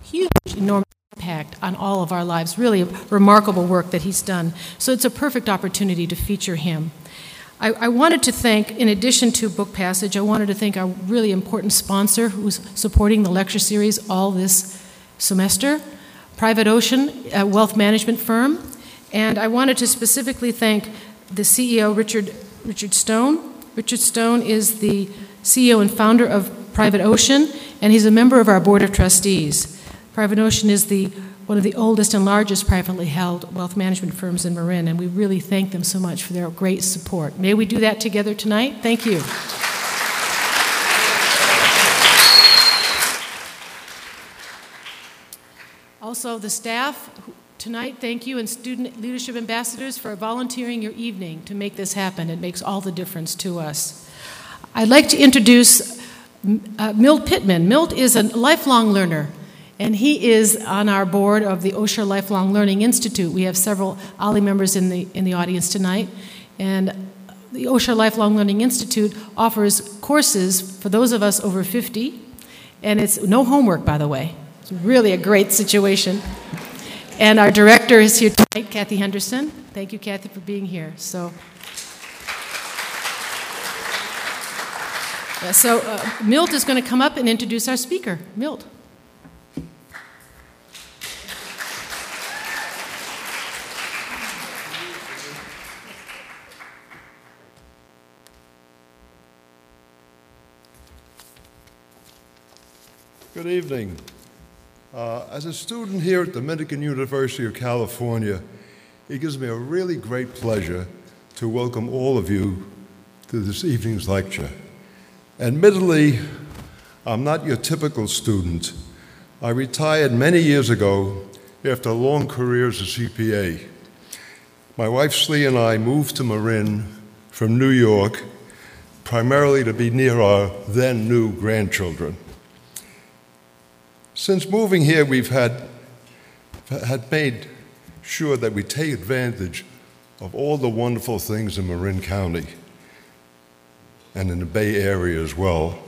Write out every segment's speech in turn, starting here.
huge, enormous impact on all of our lives, really remarkable work that he's done. So it's a perfect opportunity to feature him. I wanted to thank, in addition to Book Passage, I wanted to thank our really important sponsor who's supporting the lecture series all this semester, Private Ocean, a wealth management firm. And I wanted to specifically thank the CEO, Richard Stone. Richard Stone is the CEO and founder of Private Ocean, and he's a member of our Board of Trustees. Private Ocean is one of the oldest and largest privately held wealth management firms in Marin, and we really thank them so much for their great support. May we do that together tonight? Thank you. Also, the staff tonight, thank you, and student leadership ambassadors for volunteering your evening to make this happen. It makes all the difference to us. I'd like to introduce Milt Pittman. Milt is a lifelong learner, and he is on our board of the Osher Lifelong Learning Institute. We have several OLLI members in the audience tonight, and the Osher Lifelong Learning Institute offers courses for those of us over 50, and it's no homework, by the way. It's really a great situation. And our director is here tonight, Kathy Henderson. Thank you, Kathy, for being here. Milt is going to come up and introduce our speaker. Milt. Good evening. As a student here at Dominican University of California, it gives me a really great pleasure to welcome all of you to this evening's lecture. Admittedly, I'm not your typical student. I retired many years ago after a long career as a CPA. My wife Slee and I moved to Marin from New York, primarily to be near our then new grandchildren. Since moving here, we've had made sure that we take advantage of all the wonderful things in Marin County and in the Bay Area as well.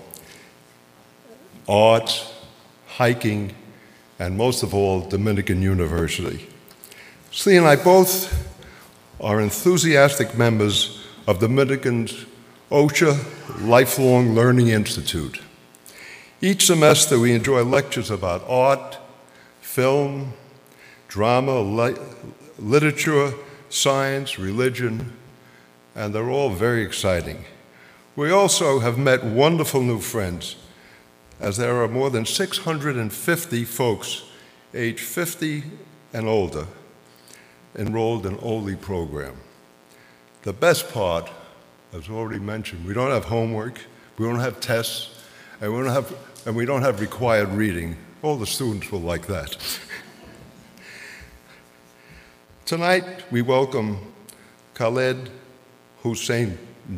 Arts, hiking, and most of all, Dominican University. Slee and I both are enthusiastic members of Dominican's Osher Lifelong Learning Institute. Each semester, we enjoy lectures about art, film, drama, literature, science, religion, and they're all very exciting. We also have met wonderful new friends, as there are more than 650 folks age 50 and older enrolled in OLLI program. The best part, as already mentioned, we don't have homework, we don't have tests, and we don't have required reading. All the students will like that. Tonight, we welcome Khaled Hosseini.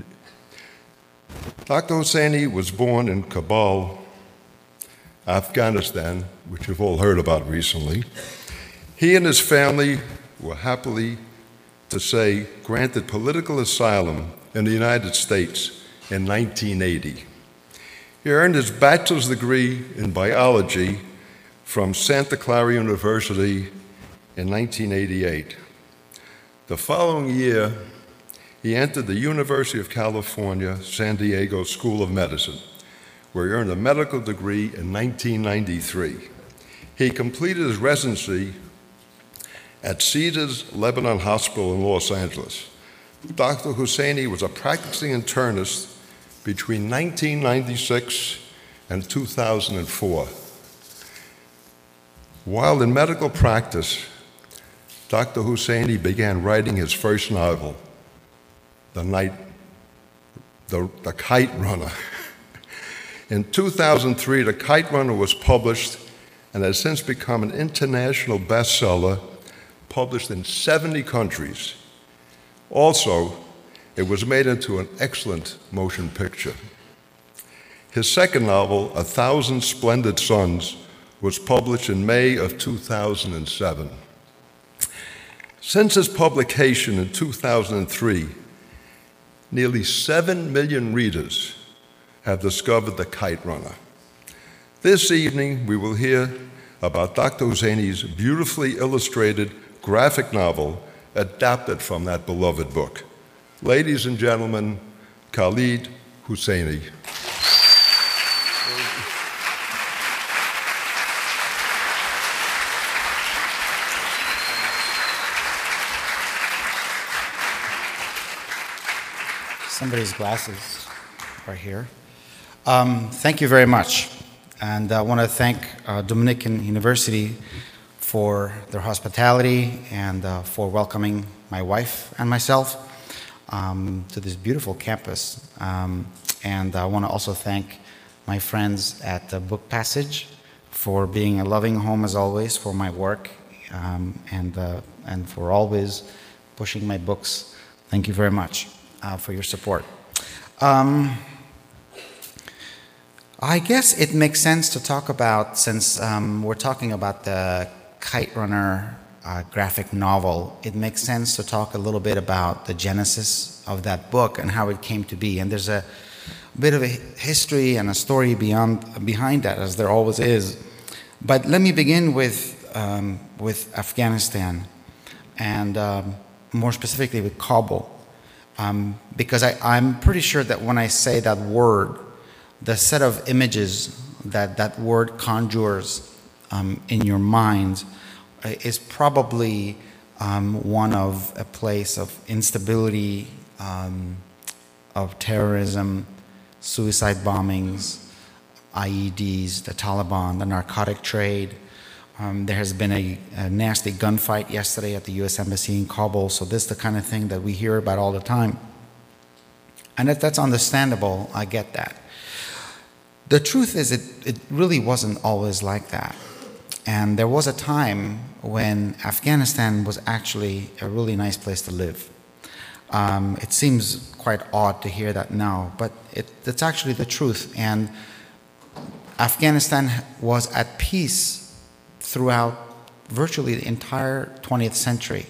Dr. Hosseini was born in Kabul, Afghanistan, which you've all heard about recently. He and his family were happily to say granted political asylum in the United States in 1980. He earned his bachelor's degree in biology from Santa Clara University in 1988. The following year, he entered the University of California, San Diego School of Medicine, where he earned a medical degree in 1993. He completed his residency at Cedars Lebanon Hospital in Los Angeles. Dr. Hosseini was a practicing internist between 1996 and 2004. While in medical practice, Dr. Hosseini began writing his first novel, The Kite Runner. In 2003, The Kite Runner was published and has since become an international bestseller, published in 70 countries. Also, it was made into an excellent motion picture. His second novel, A Thousand Splendid Suns, was published in May of 2007. Since its publication in 2003, nearly 7 million readers have discovered The Kite Runner. This evening, we will hear about Dr. Hosseini's beautifully illustrated graphic novel adapted from that beloved book. Ladies and gentlemen, Khalid Hosseini. Somebody's glasses are here. Thank you very much. And I want to thank Dominican University for their hospitality and for welcoming my wife and myself to this beautiful campus. And I want to also thank my friends at Book Passage for being a loving home as always for my work and for always pushing my books. Thank you very much for your support. I guess it makes sense to talk about, since we're talking about the Kite Runner graphic novel, it makes sense to talk a little bit about the genesis of that book and how it came to be. And there's a bit of a history and a story behind that, as there always is. But let me begin with Afghanistan, and more specifically with Kabul. Because I'm pretty sure that when I say that word, the set of images that word conjures in your mind is probably one of a place of instability, of terrorism, suicide bombings, IEDs, the Taliban, the narcotic trade. There has been a nasty gunfight yesterday at the U.S. Embassy in Kabul, so this is the kind of thing that we hear about all the time. And that's understandable, I get that. The truth is it really wasn't always like that. And there was a time when Afghanistan was actually a really nice place to live. It seems quite odd to hear that now, but it's actually the truth. And Afghanistan was at peace throughout virtually the entire 20th century.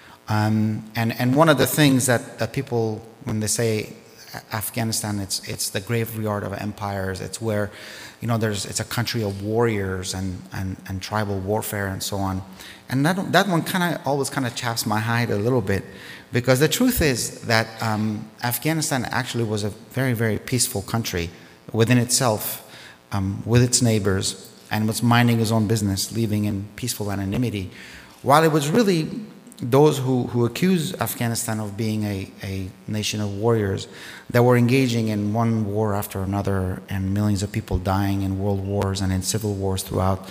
And one of the things that people, when they say Afghanistan, it's the graveyard of empires. It's where, it's a country of warriors and tribal warfare and so on. And that one always chaps my hide a little bit, because the truth is that Afghanistan actually was a very, very peaceful country within itself, with its neighbors, and was minding his own business, living in peaceful anonymity, while it was really those who accuse Afghanistan of being a nation of warriors that were engaging in one war after another, and millions of people dying in world wars and in civil wars throughout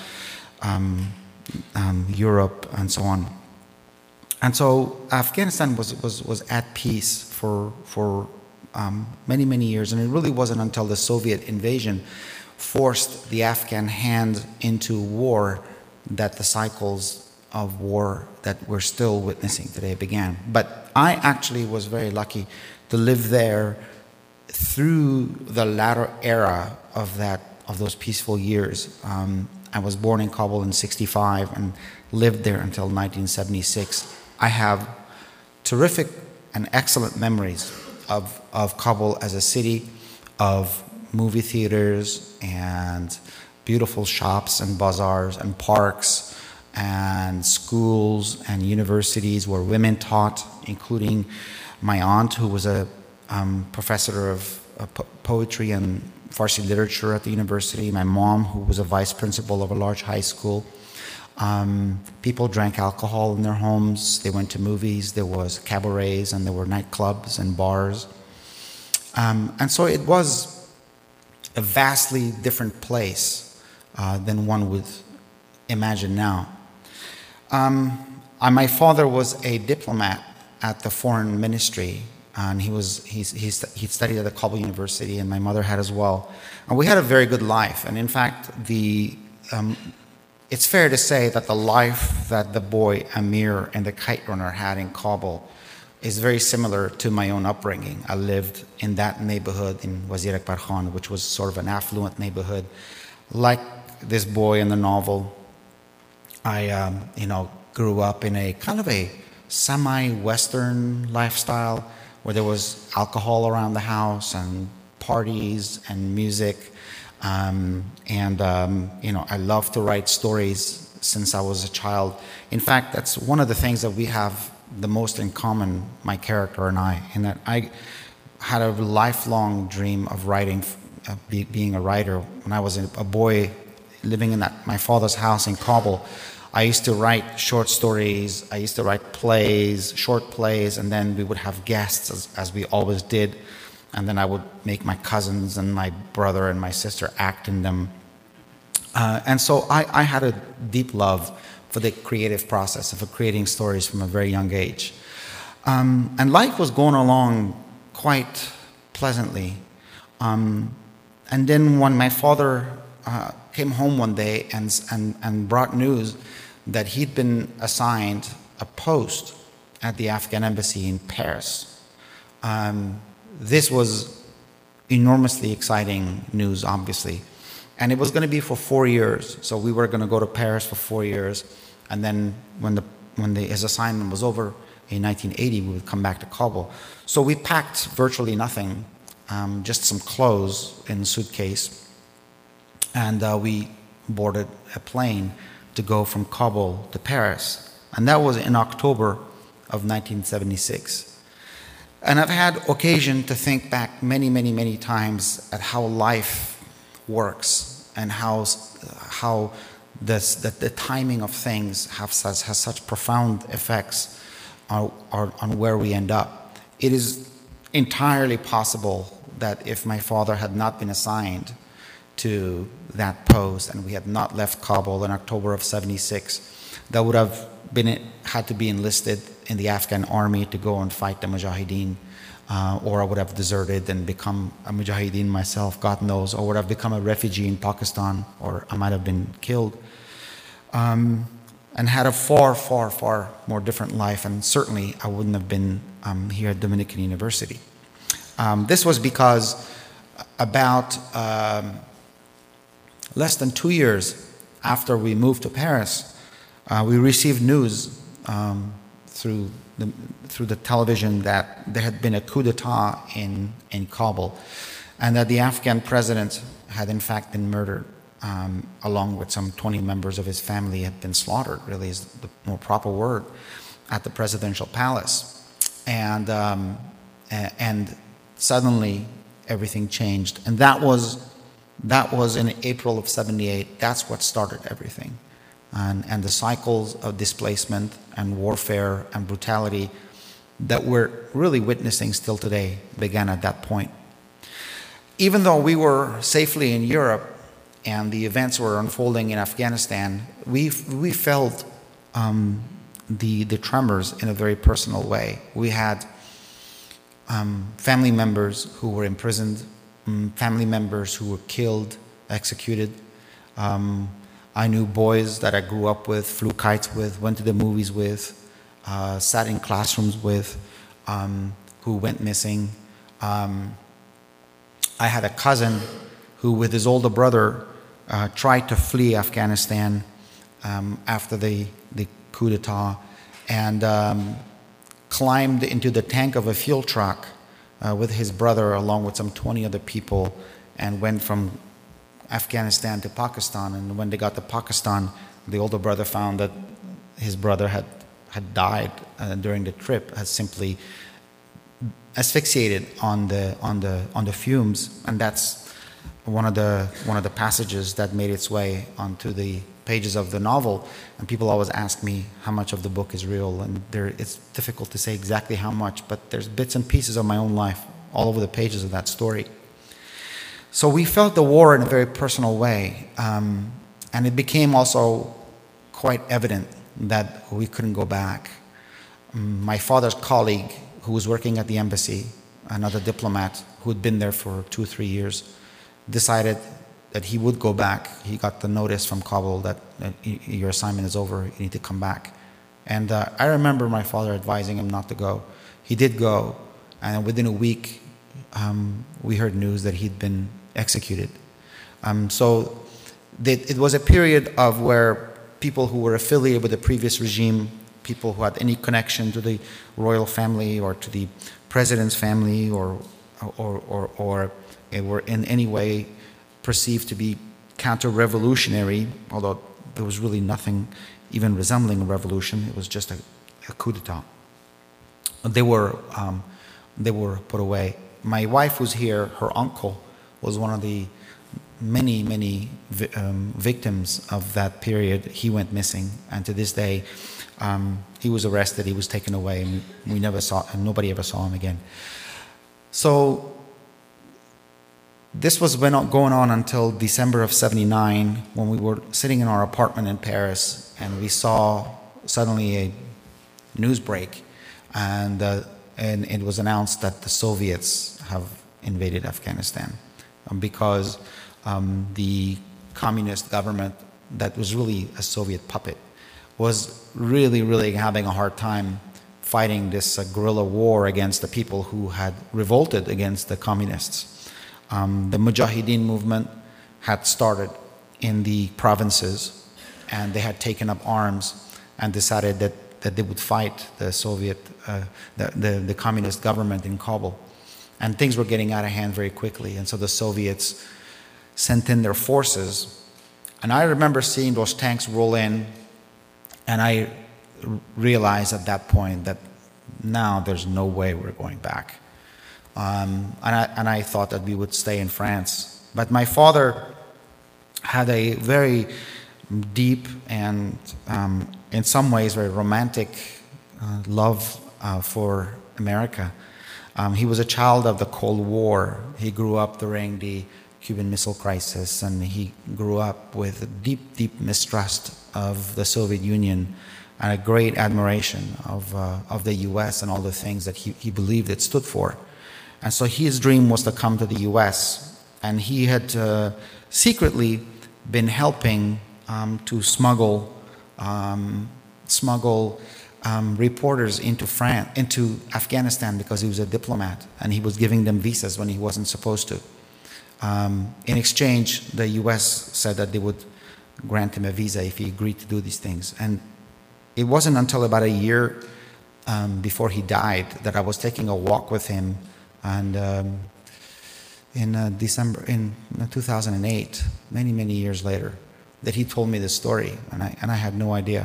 Europe and so on. And so Afghanistan was at peace for many, many years, and it really wasn't until the Soviet invasion forced the Afghan hand into war that the cycles of war that we're still witnessing today began. But I actually was very lucky to live there through the latter era of those peaceful years. I was born in Kabul in '65 and lived there until 1976. I have terrific and excellent memories of Kabul as a city, of movie theaters and beautiful shops and bazaars and parks and schools and universities where women taught, including my aunt, who was a professor of poetry and Farsi literature at the university, my mom, who was a vice principal of a large high school. People drank alcohol in their homes, they went to movies, there was cabarets, and there were nightclubs and bars. And so it was a vastly different place than one would imagine now. My father was a diplomat at the foreign ministry, and he studied at the Kabul University, and my mother had as well. And we had a very good life. And in fact, it's fair to say that the life that the boy Amir and the Kite Runner had in Kabul is very similar to my own upbringing. I lived in that neighborhood in Wazir Akbar Khan, which was sort of an affluent neighborhood. Like this boy in the novel, I grew up in a kind of a semi-Western lifestyle where there was alcohol around the house and parties and music. I love to write stories since I was a child. In fact, that's one of the things that we have the most in common, my character and I, in that I had a lifelong dream of writing, being a writer. When I was a boy living in my father's house in Kabul, I used to write short stories, I used to write plays, short plays, and then we would have guests, as we always did, and then I would make my cousins and my brother and my sister act in them. And so I had a deep love for the creative process of creating stories from a very young age. And life was going along quite pleasantly. And then when my father came home one day and brought news that he'd been assigned a post at the Afghan embassy in Paris, this was enormously exciting news, obviously. And it was going to be for 4 years. So we were going to go to Paris for 4 years. And then when his assignment was over in 1980, we would come back to Kabul. So we packed virtually nothing, just some clothes in a suitcase. And we boarded a plane to go from Kabul to Paris. And that was in October of 1976. And I've had occasion to think back many, many, many times at how life works and how the timing of things has such profound effects on where we end up. It is entirely possible that if my father had not been assigned to that post and we had not left Kabul in October of 76, that would have had to be enlisted in the Afghan army to go and fight the Mujahideen, or I would have deserted and become a Mujahideen myself, God knows, or would have become a refugee in Pakistan, or I might have been killed, and had a far, far, far more different life, and certainly I wouldn't have been here at Dominican University. This was because about less than 2 years after we moved to Paris, we received news through the television that there had been a coup d'etat in Kabul, and that the Afghan president had in fact been murdered, along with some 20 members of his family had been slaughtered, really is the more proper word, at the presidential palace. And suddenly everything changed. And that was in April of 78. That's what started everything. And the cycles of displacement and warfare and brutality that we're really witnessing still today began at that point. Even though we were safely in Europe and the events were unfolding in Afghanistan, we felt the tremors in a very personal way. We had family members who were imprisoned, family members who were killed, executed. I knew boys that I grew up with, flew kites with, went to the movies with, sat in classrooms with, who went missing. I had a cousin who, with his older brother, tried to flee Afghanistan after the coup d'etat, and climbed into the tank of a fuel truck with his brother along with some 20 other people, and went from Afghanistan to Pakistan. And when they got to Pakistan, the older brother found that his brother had died during the trip, had simply asphyxiated on the fumes. And that's one of the passages that made its way onto the pages of the novel. And people always ask me how much of the book is real, and it's difficult to say exactly how much, but there's bits and pieces of my own life all over the pages of that story. So we felt the war in a very personal way, and it became also quite evident that we couldn't go back. My father's colleague, who was working at the embassy, another diplomat who had been there for 2 or 3 years, decided that he would go back. He got the notice from Kabul that your assignment is over, you need to come back. And I remember my father advising him not to go. He did go, and within a week, we heard news that he'd been executed. So it was a period of where people who were affiliated with the previous regime, people who had any connection to the royal family or to the president's family, or were in any way perceived to be counter-revolutionary, although there was really nothing even resembling a revolution. It was just a coup d'etat. They were put away. My wife was here. Her uncle was one of the many victims of that period. He went missing, and to this day, he was arrested. He was taken away, and nobody ever saw him again. So this was going on until December of '79, when we were sitting in our apartment in Paris, and we saw suddenly a news break, and it was announced that the Soviets have invaded Afghanistan, because the communist government, that was really a Soviet puppet, was really having a hard time fighting this guerrilla war against the people who had revolted against the communists. The Mujahideen movement had started in the provinces, and they had taken up arms and decided that they would fight the Soviet, the communist government in Kabul. And things were getting out of hand very quickly, and so the Soviets sent in their forces. And I remember seeing those tanks roll in, and I realized at that point that now there's no way we're going back. And I thought that we would stay in France. But my father had a very deep and, in some ways, very romantic love for America. He was a child of the Cold War. He grew up during the Cuban Missile Crisis, and he grew up with a deep mistrust of the Soviet Union and a great admiration of the U.S. and all the things that he believed it stood for. And so his dream was to come to the U.S., and he had secretly been helping to smuggle reporters into Afghanistan, because he was a diplomat, and he was giving them visas when he wasn't supposed to. In exchange, the U.S. said that they would grant him a visa if he agreed to do these things. And it wasn't until about a year before he died that I was taking a walk with him, and in December in 2008, many years later, that he told me this story, and I had no idea.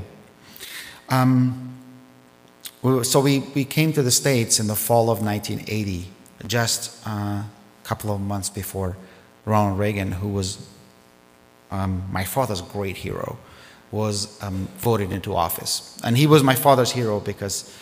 So we came to the States in the fall of 1980, just a couple of months before Ronald Reagan, who was my father's great hero, was voted into office. And he was my father's hero because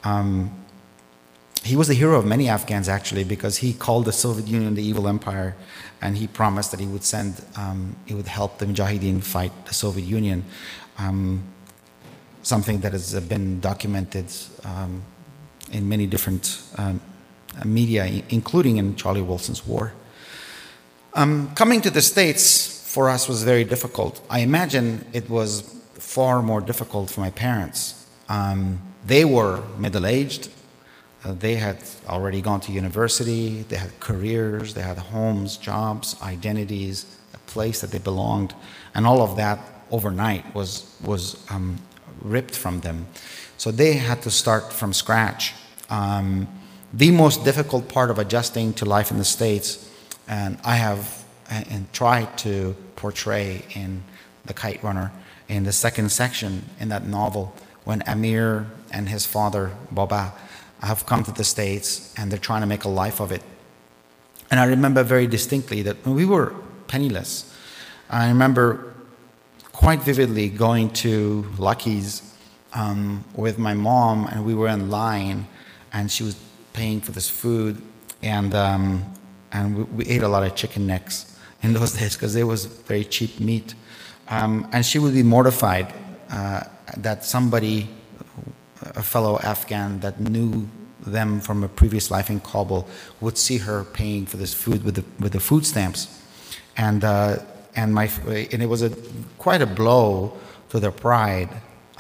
he was the hero of many Afghans, actually, because he called the Soviet Union the evil empire, and he promised that he would help the Mujahideen fight the Soviet Union. Something that has been documented in many different media, including in Charlie Wilson's War. Coming to the States for us was very difficult. I imagine it was far more difficult for my parents. They were middle-aged. They had already gone to university. They had careers. They had homes, jobs, identities, a place that they belonged, and all of that overnight was ripped from them. So they had to start from scratch. The most difficult part of adjusting to life in the States, and I have tried to portray in The Kite Runner, in the second section in that novel, when Amir and his father, Baba, have come to the States and they're trying to make a life of it. And I remember very distinctly that when we were penniless, I remember quite vividly going to Lucky's with my mom, and we were in line, and she was paying for this food, and we ate a lot of chicken necks in those days because it was very cheap meat. And she would be mortified that somebody, a fellow Afghan that knew them from a previous life in Kabul, would see her paying for this food with the food stamps, and it was quite a blow to their pride.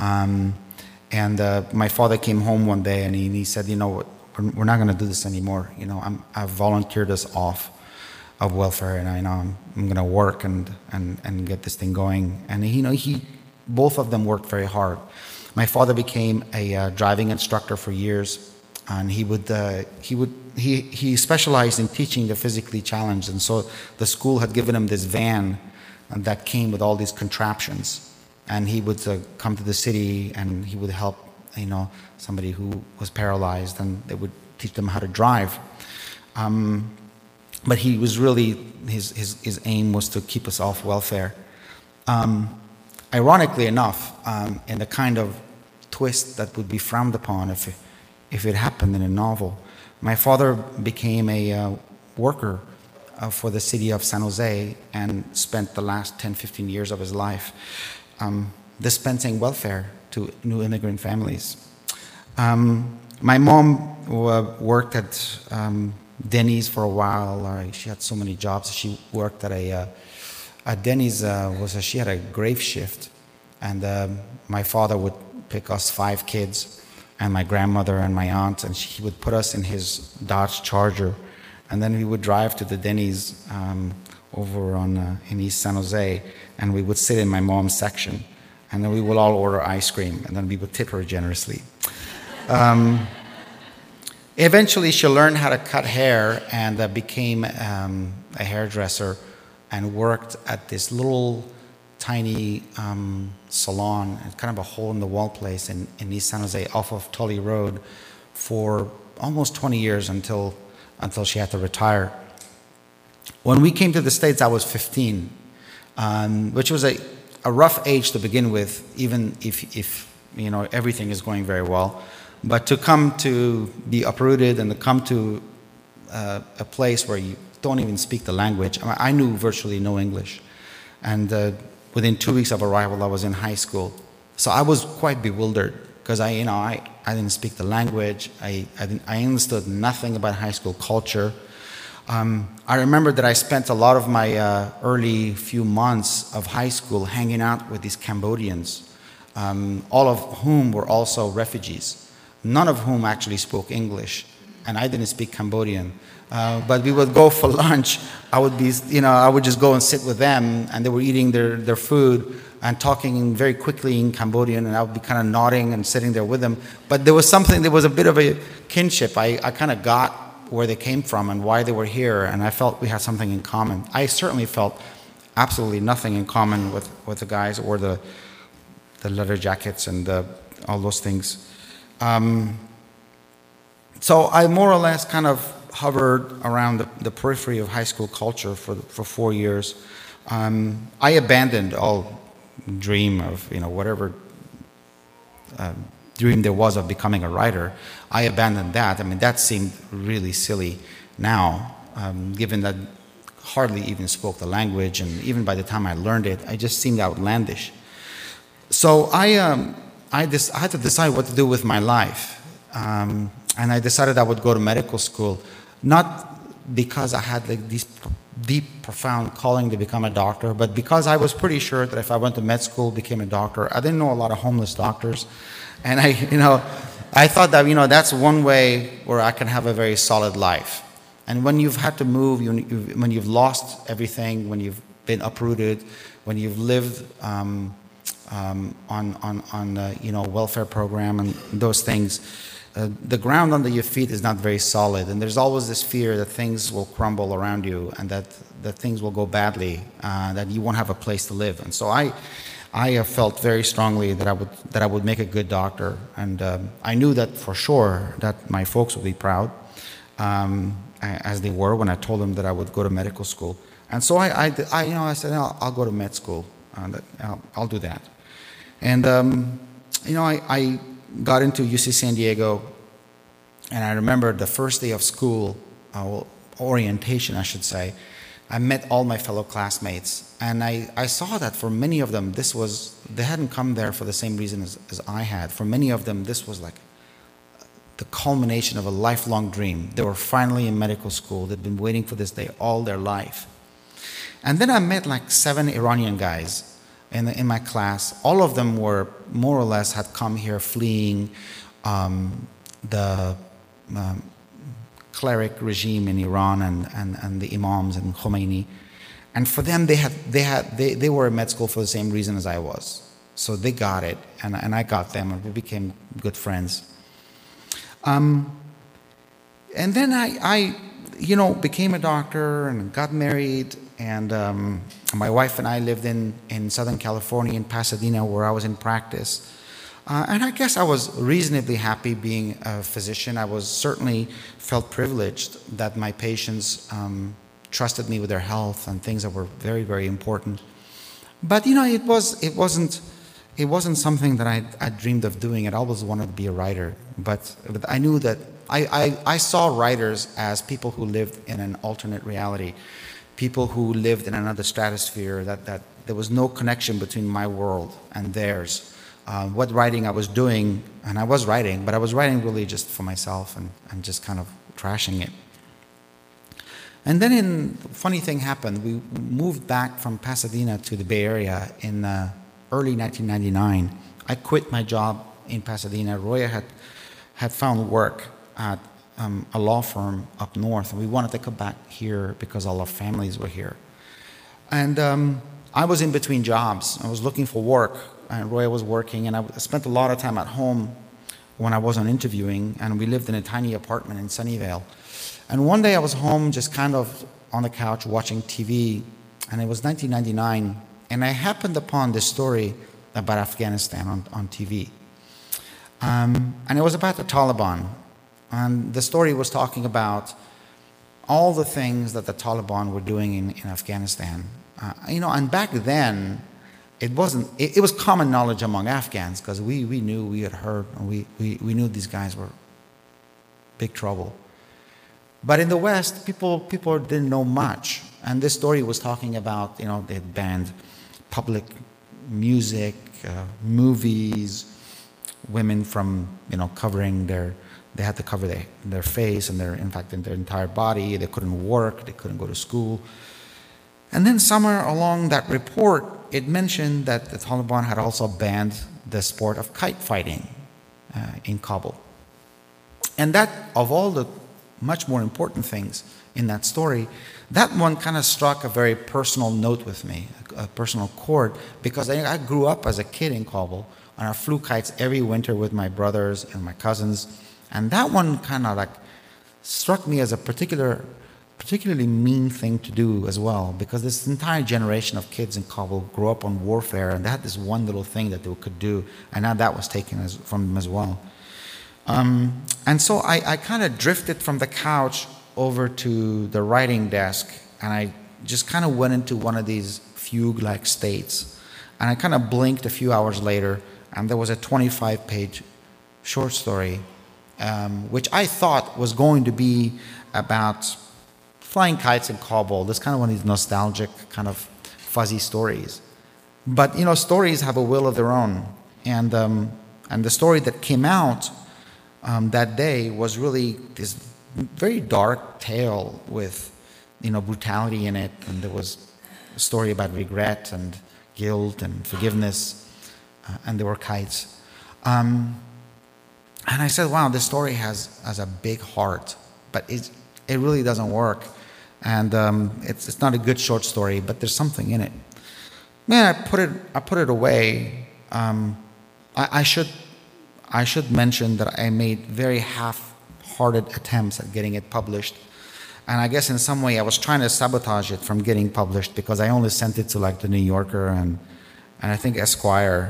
My father came home one day and he said, "You know what? We're not going to do this anymore. You know, I've volunteered us off of welfare, and I'm going to work and get this thing going." And both of them worked very hard. My father became a driving instructor for years, and he specialized in teaching the physically challenged, and so the school had given him this van that came with all these contraptions, and he would come to the city and he would help somebody who was paralyzed, and they would teach them how to drive. But he was really, his aim was to keep us off welfare. Ironically enough, in the kind of twist that would be frowned upon if it happened in a novel, my father became a worker for the city of San Jose and spent the last 10, 15 years of his life dispensing welfare to new immigrant families. My mom worked at Denny's for a while. She had so many jobs. She worked at Denny's. She had a grave shift, and my father would pick us 5 kids, and my grandmother and my aunt, and he would put us in his Dodge Charger, and then we would drive to the Denny's over in East San Jose, and we would sit in my mom's section, and then we would all order ice cream, and then we would tip her generously. Eventually, she learned how to cut hair and became a hairdresser and worked at this little tiny salon, kind of a hole-in-the-wall place in East San Jose off of Tully Road for almost 20 years until she had to retire. When we came to the States, I was 15, which was a rough age to begin with, even if everything is going very well. But to come to be uprooted and to come to a place where you don't even speak the language. I knew virtually no English. And within 2 weeks of arrival, I was in high school. So I was quite bewildered because I didn't speak the language. I understood nothing about high school culture. I remember that I spent a lot of my early few months of high school hanging out with these Cambodians, all of whom were also refugees. None of whom actually spoke English, and I didn't speak Cambodian. But we would go for lunch. I would just go and sit with them, and they were eating their food and talking very quickly in Cambodian, and I would be kind of nodding and sitting there with them. But there was a bit of a kinship. I kind of got where they came from and why they were here, and I felt we had something in common. I certainly felt absolutely nothing in common with the guys or the leather jackets and all those things. So I more or less kind of hovered around the periphery of high school culture for 4 years. I abandoned all dream of whatever dream there was of becoming a writer. I abandoned that. I mean, that seemed really silly now, given that hardly even spoke the language, and even by the time I learned it, it just seemed outlandish. So I had to decide what to do with my life, and I decided I would go to medical school, not because I had this deep, profound calling to become a doctor, but because I was pretty sure that if I went to med school, became a doctor, I didn't know a lot of homeless doctors, and I thought that that's one way where I can have a very solid life. And when you've had to move, when you've lost everything, when you've been uprooted, when you've lived on welfare program and those things, the ground under your feet is not very solid, and there's always this fear that things will crumble around you and that things will go badly, that you won't have a place to live. And so I felt very strongly that I would make a good doctor, and I knew that for sure that my folks would be proud, as they were when I told them that I would go to medical school. And so I said, I'll go to med school, I'll do that. And I got into UC San Diego, and I remember the first day of school, orientation I should say, I met all my fellow classmates, and I saw that for many of them they hadn't come there for the same reason as I had. For many of them this was like the culmination of a lifelong dream. They were finally in medical school. They'd been waiting for this day all their life. And then I met like 7 Iranian guys in my class. All of them were more or less had come here fleeing the cleric regime in Iran and the imams and Khomeini. And for them, they were in med school for the same reason as I was. So they got it, and I got them, and we became good friends. And then I became a doctor and got married, and my wife and I lived in Southern California, in Pasadena, where I was in practice. And I guess I was reasonably happy being a physician. I was certainly felt privileged that my patients trusted me with their health and things that were very, very important. But it wasn't something that I dreamed of doing. I always wanted to be a writer, but I knew that I saw writers as people who lived in an alternate reality, people who lived in another stratosphere, that there was no connection between my world and theirs. What writing I was doing, and I was writing, but I was writing really just for myself and just kind of trashing it. And then a funny thing happened. We moved back from Pasadena to the Bay Area in early 1999. I quit my job in Pasadena. Roya had found work at a law firm up north, and we wanted to come back here because all our families were here. And I was in between jobs. I was looking for work, and Roya was working, and I spent a lot of time at home when I wasn't interviewing, and we lived in a tiny apartment in Sunnyvale. And one day I was home just kind of on the couch watching TV, and it was 1999, and I happened upon this story about Afghanistan on TV. And it was about the Taliban. And the story was talking about all the things that the Taliban were doing in Afghanistan. And back then, it was common knowledge among Afghans, because we knew, we had heard, and we knew these guys were big trouble. But in the West, people didn't know much. And this story was talking about, they had banned public music, movies, women from, covering they had to cover their face and their entire body. They couldn't work, they couldn't go to school. And then somewhere along that report, it mentioned that the Taliban had also banned the sport of kite fighting in Kabul. And that, of all the much more important things in that story, that one kind of struck a very personal note with me, a personal chord, because I grew up as a kid in Kabul, and I flew kites every winter with my brothers and my cousins, and that one kind of struck me as a particularly mean thing to do as well, because this entire generation of kids in Kabul grew up on warfare, and they had this one little thing that they could do, and now that was taken from them as well. And so I kind of drifted from the couch over to the writing desk, and I just kind of went into one of these fugue-like states. And I kind of blinked a few hours later, and there was a 25-page short story, which I thought was going to be about flying kites in Kabul. This kind of one of these nostalgic, kind of fuzzy stories. But, stories have a will of their own. And the story that came out that day was really this very dark tale with, brutality in it, and there was a story about regret and guilt and forgiveness, and there were kites. And I said, wow, this story has a big heart, but it really doesn't work, and it's not a good short story, but there's something in it. Man, I put it away. I should mention that I made very half-hearted attempts at getting it published. And I guess in some way I was trying to sabotage it from getting published, because I only sent it to the New Yorker and I think Esquire,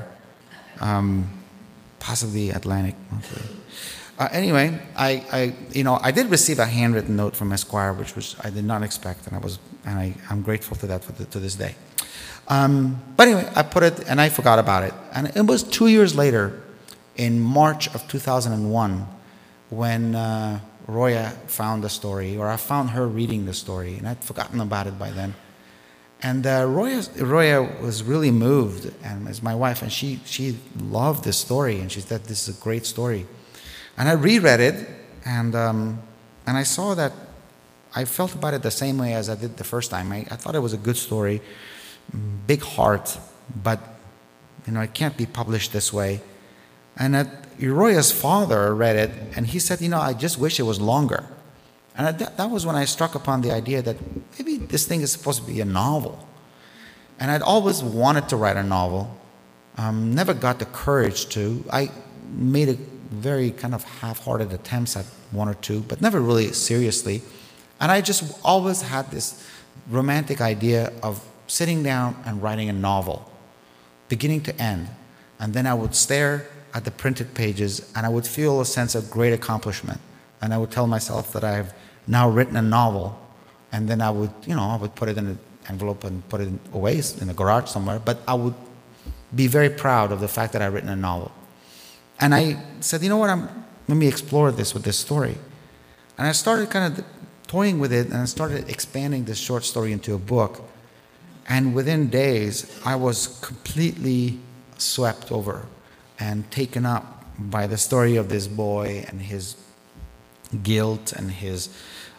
possibly Atlantic Monthly. Anyway, I did receive a handwritten note from Esquire, which I did not expect, and I'm grateful to that to this day. But anyway, I put it, and I forgot about it. And it was 2 years later, in March of 2001, when Roya found the story, or I found her reading the story, and I'd forgotten about it by then. And Roya was really moved, and as my wife, and she loved this story, and she said, this is a great story. And I reread it, and I saw that I felt about it the same way as I did the first time. I thought it was a good story, big heart, but it can't be published this way. And Roya's father read it, and he said, I just wish it was longer. And that was when I struck upon the idea that maybe this thing is supposed to be a novel. And I'd always wanted to write a novel, never got the courage to. I made a very kind of half-hearted attempts at one or two, but never really seriously. And I just always had this romantic idea of sitting down and writing a novel, beginning to end. And then I would stare at the printed pages and I would feel a sense of great accomplishment. And I would tell myself that I've now written a novel. And then I would put it in an envelope and put it away in the garage somewhere. But I would be very proud of the fact that I've written a novel. And I said, you know what, let me explore this with this story. And I started kind of toying with it, and I started expanding this short story into a book. And within days, I was completely swept over and taken up by the story of this boy and his guilt and his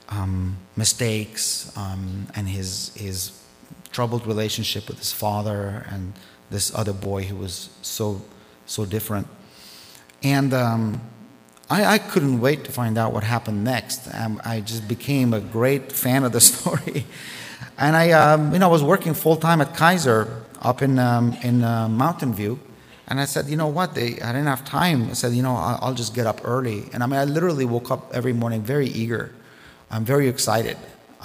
mistakes and his troubled relationship with his father and this other boy who was so different. And I couldn't wait to find out what happened next. I just became a great fan of the story. And I was working full-time at Kaiser up in Mountain View. And I said, you know what, I didn't have time. I said, I'll just get up early. And I literally woke up every morning very eager. I'm very excited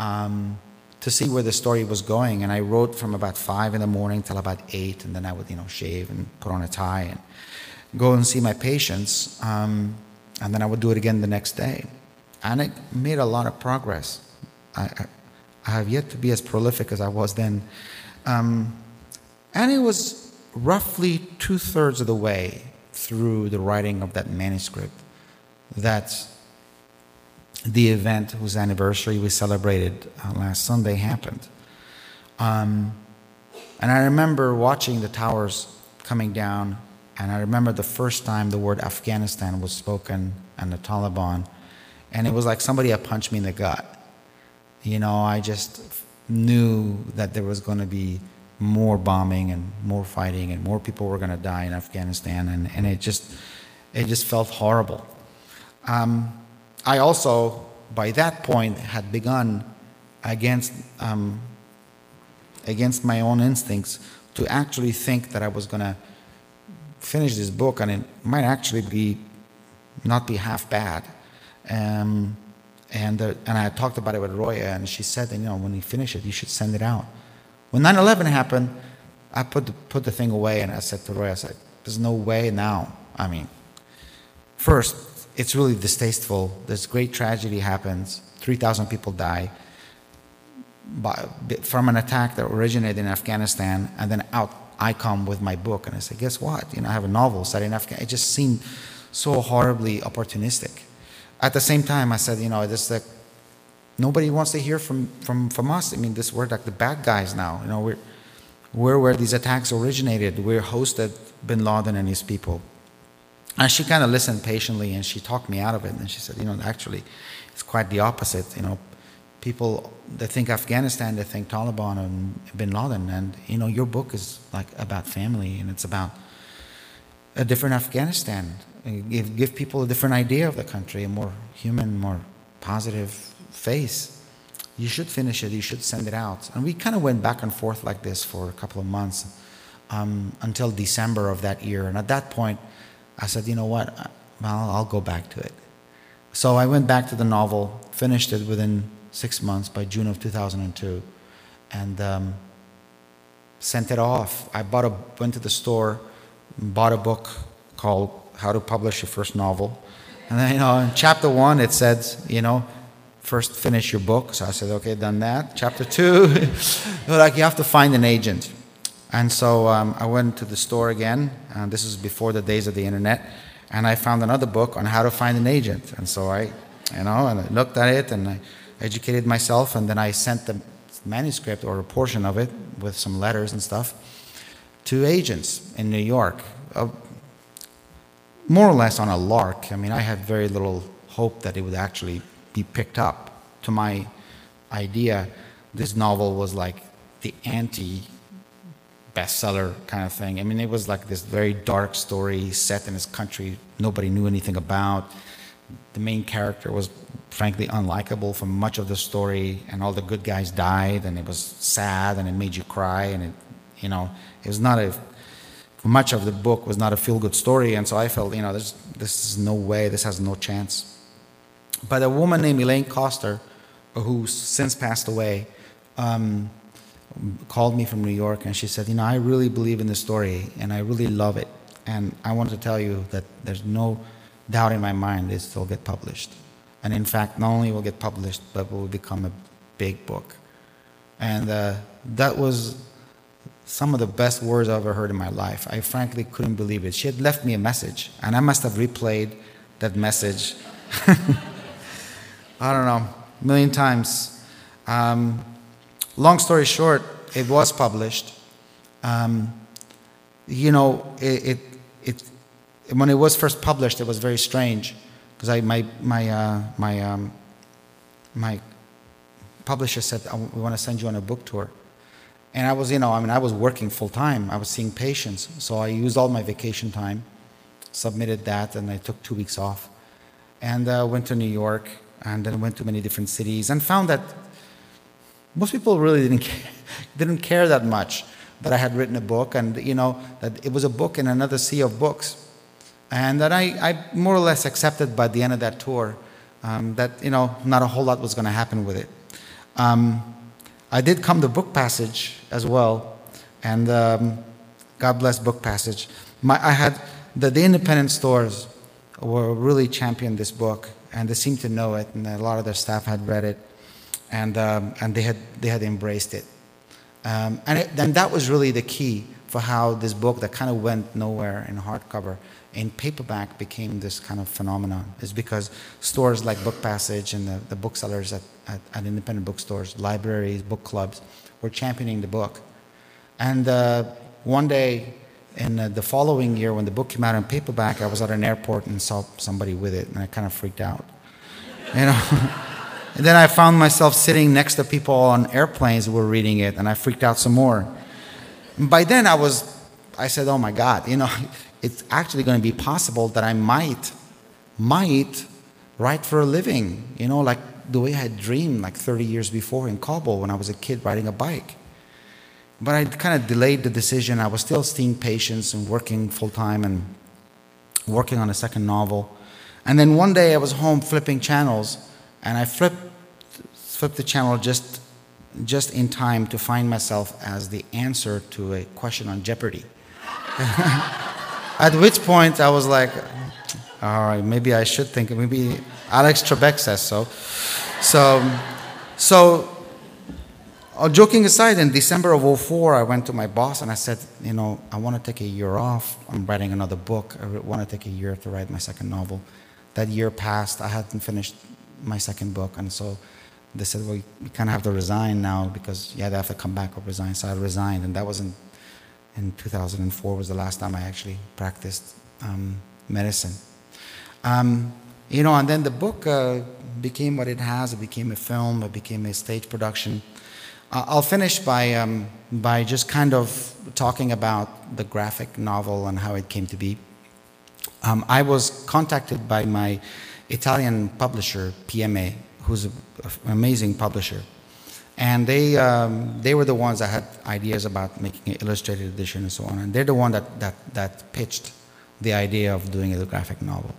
to see where the story was going. And I wrote from about 5 in the morning till about 8. And then I would, shave and put on a tie and go and see my patients. And then I would do it again the next day. And it made a lot of progress. I have yet to be as prolific as I was then. And it was roughly 2/3 of the way through the writing of that manuscript that the event whose anniversary we celebrated last Sunday happened. And I remember watching the towers coming down, and I remember the first time the word Afghanistan was spoken and the Taliban, and it was like somebody had punched me in the gut. I just knew that there was going to be more bombing and more fighting and more people were going to die in Afghanistan, and it just felt horrible. I also, by that point, had begun against my own instincts to actually think that I was going to finish this book, and it might actually not be half bad. And I talked about it with Roya, and she said that, when you finish it, you should send it out. When 9/11 happened, I put the thing away, and I said to Roya, there's no way now. First, it's really distasteful. This great tragedy happens. 3,000 people die from an attack that originated in Afghanistan, and then out I come with my book, and I say, guess what? I have a novel set in Afghanistan. It just seemed so horribly opportunistic. At the same time, I said, nobody wants to hear from us. We're like the bad guys now. We're where these attacks originated. We're hosted bin Laden and his people. And she kind of listened patiently, and she talked me out of it. And she said, actually, it's quite the opposite. People, they think Afghanistan, they think Taliban and bin Laden. And, your book is like about family, and it's about a different Afghanistan. Give people a different idea of the country, a more human, more positive face. You should finish it. You should send it out. And we kind of went back and forth like this for a couple of months until December of that year. And at that point, I said, you know what? Well, I'll go back to it. So I went back to the novel, finished it within 6 months by June of 2002, and sent it off. I went to the store, bought a book called How to Publish Your First Novel. And then, in chapter 1, it said, first finish your book. So I said, okay, done that. Chapter 2, they were like, you have to find an agent. And so I went to the store again, and this was before the days of the internet, and I found another book on how to find an agent. And so I looked at it, and I educated myself, and then I sent the manuscript or a portion of it with some letters and stuff to agents in New York, more or less on a lark. I had very little hope that it would actually be picked up. To my idea, this novel was like the anti-bestseller kind of thing. It was like this very dark story set in this country nobody knew anything about. The main character was frankly unlikable for much of the story, and all the good guys died, and it was sad, and it made you cry, and it was not a much of the book was not a feel-good story, and so I felt, this is no way, this has no chance. But a woman named Elaine Coster, who since passed away, called me from New York, and she said, I really believe in this story, and I really love it, and I want to tell you that there's no doubt in my mind it will get published. And in fact, not only will it get published, but will become a big book. And that was some of the best words I've ever heard in my life. I frankly couldn't believe it. She had left me a message, and I must have replayed that message, I don't know, a million times. Long story short, it was published. When it was first published, it was very strange, because my publisher said, we want to send you on a book tour. And I was, I was working full time. I was seeing patients. So I used all my vacation time, submitted that, and I took 2 weeks off. And went to New York, and then went to many different cities, and found that most people really didn't care that much that I had written a book, and, that it was a book in another sea of books. And that I more or less accepted by the end of that tour that, not a whole lot was going to happen with it. I did come to Book Passage as well, and God bless Book Passage. I had the independent stores were really championed this book, and they seemed to know it, and a lot of their staff had read it, and they had embraced it, and that was really the key for how this book that kind of went nowhere in hardcover, in paperback became this kind of phenomenon. Is because stores like Book Passage and the booksellers at independent bookstores, libraries, book clubs, were championing the book. And one day in the following year, when the book came out in paperback, I was at an airport and saw somebody with it, and I kind of freaked out. And then I found myself sitting next to people on airplanes who were reading it, and I freaked out some more. And by then I said, oh my God, it's actually going to be possible that I might write for a living, like the way I had dreamed like 30 years before in Kabul when I was a kid riding a bike. But I kind of delayed the decision. I was still seeing patients and working full-time and working on a second novel. And then one day I was home flipping channels, and I flipped the channel just in time to find myself as the answer to a question on Jeopardy. At which point I was like, all right, maybe I should think, maybe Alex Trebek says so. So joking aside, in December of 2004, I went to my boss and I said, I want to take a year off. I'm writing another book. I want to take a year to write my second novel. That year passed. I hadn't finished my second book, and so they said, well, you kind of have to resign now because you have to come back or resign. So I resigned, and that was in 2004 was the last time I actually practiced medicine. And then the book became what it has. It became a film. It became a stage production. I'll finish by just kind of talking about the graphic novel and how it came to be. I was contacted by my Italian publisher, PMA, who's an amazing publisher. And they were the ones that had ideas about making an illustrated edition and so on. And they're the one that pitched the idea of doing a graphic novel.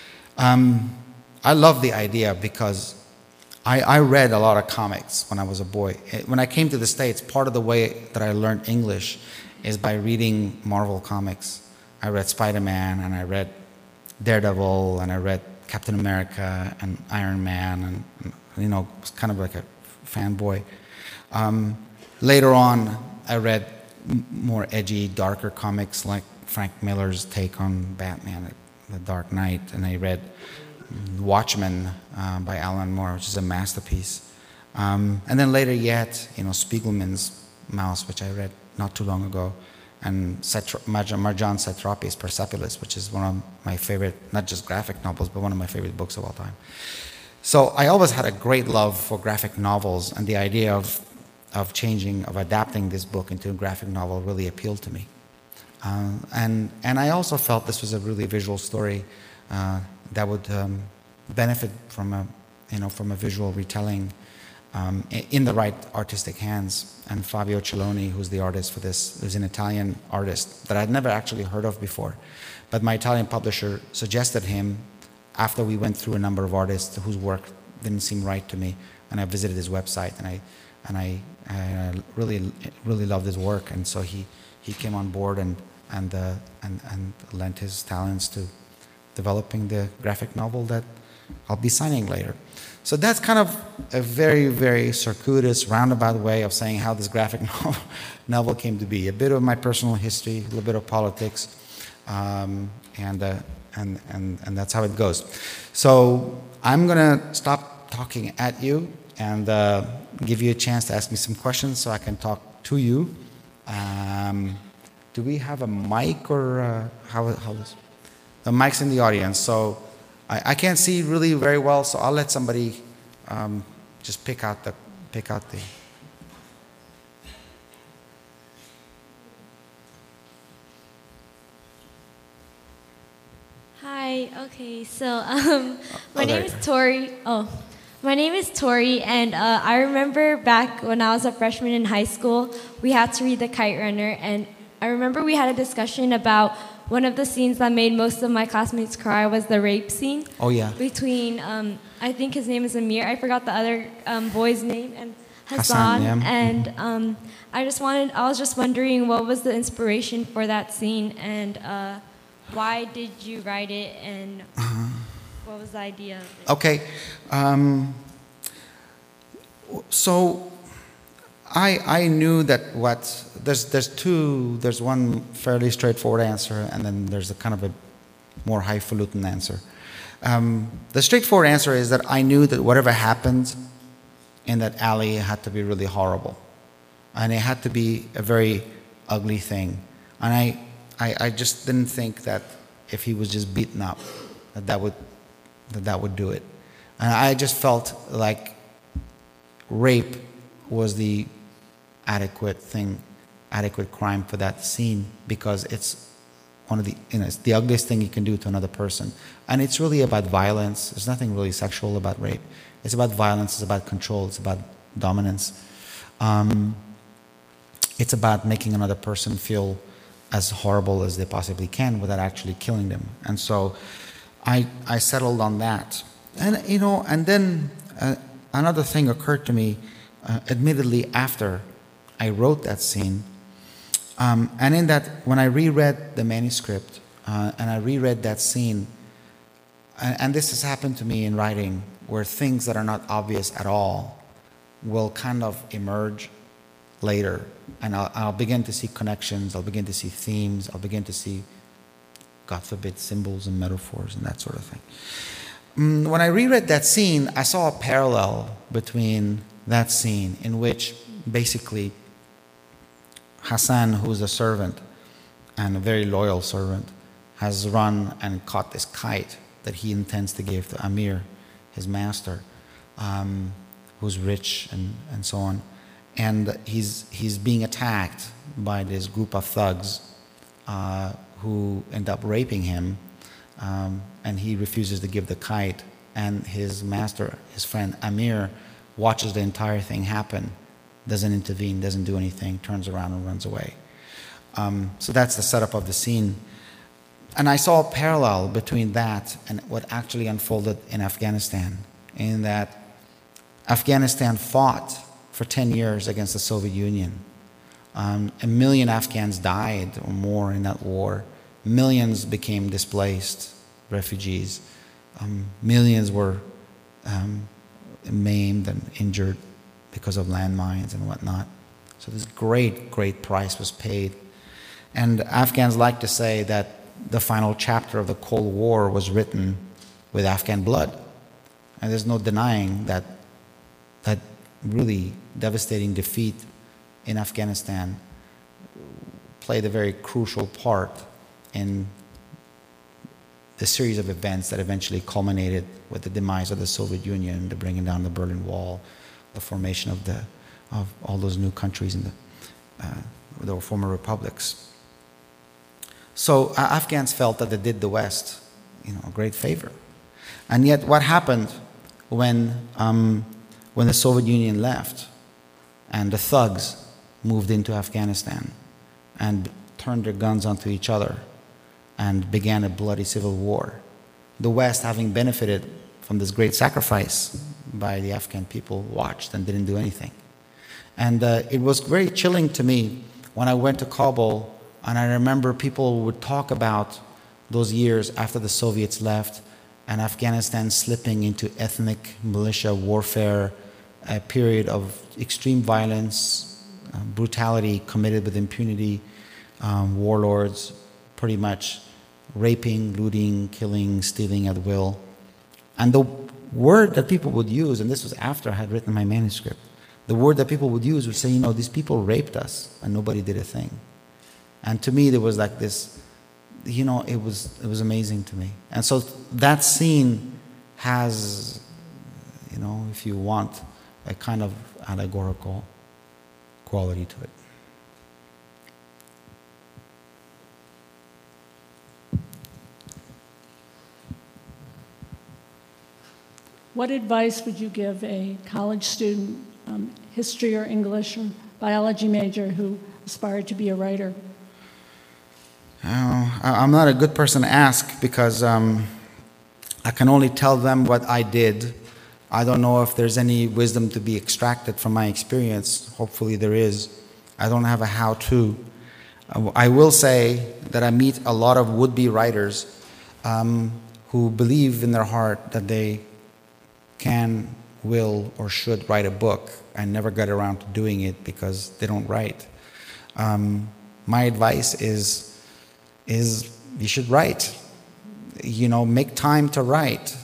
I love the idea because I read a lot of comics when I was a boy. When I came to the States, part of the way that I learned English is by reading Marvel comics. I read Spider-Man, and I read Daredevil, and I read Captain America and Iron Man, and was kind of like a fanboy. Later on, I read more edgy, darker comics like Frank Miller's take on Batman, The Dark Knight, and I read Watchmen by Alan Moore, which is a masterpiece. And then later yet, Spiegelman's Mouse, which I read not too long ago, and Marjan Satrapi's Persepolis, which is one of my favorite, not just graphic novels, but one of my favorite books of all time. So I always had a great love for graphic novels, and the idea of adapting this book into a graphic novel really appealed to me. And I also felt this was a really visual story that would benefit from a visual retelling. in the right artistic hands. And Fabio Celloni, who's the artist for this, is an Italian artist that I'd never actually heard of before. But my Italian publisher suggested him after we went through a number of artists whose work didn't seem right to me. And I visited his website, and I really loved his work. And so he came on board and lent his talents to developing the graphic novel that I'll be signing later. So that's kind of a very, very circuitous, roundabout way of saying how this graphic novel came to be. A bit of my personal history, a little bit of politics, and that's how it goes. So I'm gonna stop talking at you and give you a chance to ask me some questions so I can talk to you. Do we have a mic or how is the mic's in the audience? So I can't see really very well, so I'll let somebody just pick out the. Hi. Okay. So my name is Tori. My name is Tori, and I remember back when I was a freshman in high school, we had to read The Kite Runner, and I remember we had a discussion about one of the scenes that made most of my classmates cry was the rape scene. Oh, yeah. Between, I think his name is Amir. I forgot the other boy's name, and Hassan, Hassan. yeah. And I was just wondering what was the inspiration for that scene, and why did you write it, and what was the idea of it? Okay. So I knew that there's one fairly straightforward answer, and then there's a kind of a more highfalutin answer. The straightforward answer is that I knew that whatever happened in that alley had to be really horrible, and it had to be a very ugly thing. And I just didn't think that if he was just beaten up, that would do it. And I just felt like rape was the adequate crime for that scene, because it's one of the, it's the ugliest thing you can do to another person. And it's really about violence. There's nothing really sexual about rape. It's about violence, it's about control, it's about dominance. It's about making another person feel as horrible as they possibly can without actually killing them. And so I settled on that. And, and then another thing occurred to me, admittedly after I wrote that scene. And in that, when I reread the manuscript and I reread that scene, and this has happened to me in writing, where things that are not obvious at all will kind of emerge later, and I'll begin to see connections, I'll begin to see themes, I'll begin to see, God forbid, symbols and metaphors and that sort of thing. When I reread that scene, I saw a parallel between that scene in which basically Hassan, who's a servant and a very loyal servant, has run and caught this kite that he intends to give to Amir, his master, who's rich and so on. And he's being attacked by this group of thugs who end up raping him, and he refuses to give the kite. And his master, his friend Amir, watches the entire thing happen, doesn't intervene, doesn't do anything, turns around and runs away. So that's the setup of the scene. And I saw a parallel between that and what actually unfolded in Afghanistan, in that Afghanistan fought for 10 years against the Soviet Union. 1 million Afghans died or more in that war. Millions became displaced refugees. Millions were maimed and injured because of landmines and whatnot. So this great, great price was paid. And Afghans like to say that the final chapter of the Cold War was written with Afghan blood. And there's no denying that that really devastating defeat in Afghanistan played a very crucial part in the series of events that eventually culminated with the demise of the Soviet Union, the bringing down the Berlin Wall, the formation of all those new countries in the former republics. So Afghans felt that they did the West, a great favor. And yet what happened when when the Soviet Union left and the thugs moved into Afghanistan and turned their guns onto each other and began a bloody civil war. The West, having benefited from this great sacrifice by the Afghan people, watched and didn't do anything. And it was very chilling to me when I went to Kabul, and I remember people would talk about those years after the Soviets left and Afghanistan slipping into ethnic militia warfare, a period of extreme violence, brutality committed with impunity, warlords pretty much raping, looting, killing, stealing at will. And the word that people would use, and this was after I had written my manuscript, the word that people would use would say, these people raped us and nobody did a thing. And to me, there was like this, it was amazing to me. And so that scene has, if you want, a kind of allegorical quality to it. What advice would you give a college student, history or English or biology major who aspired to be a writer? I'm not a good person to ask because I can only tell them what I did. I don't know if there's any wisdom to be extracted from my experience. Hopefully there is. I don't have a how-to. I will say that I meet a lot of would-be writers who believe in their heart that they can, will, or should write a book and never get around to doing it because they don't write. My advice is you should write. Make time to write.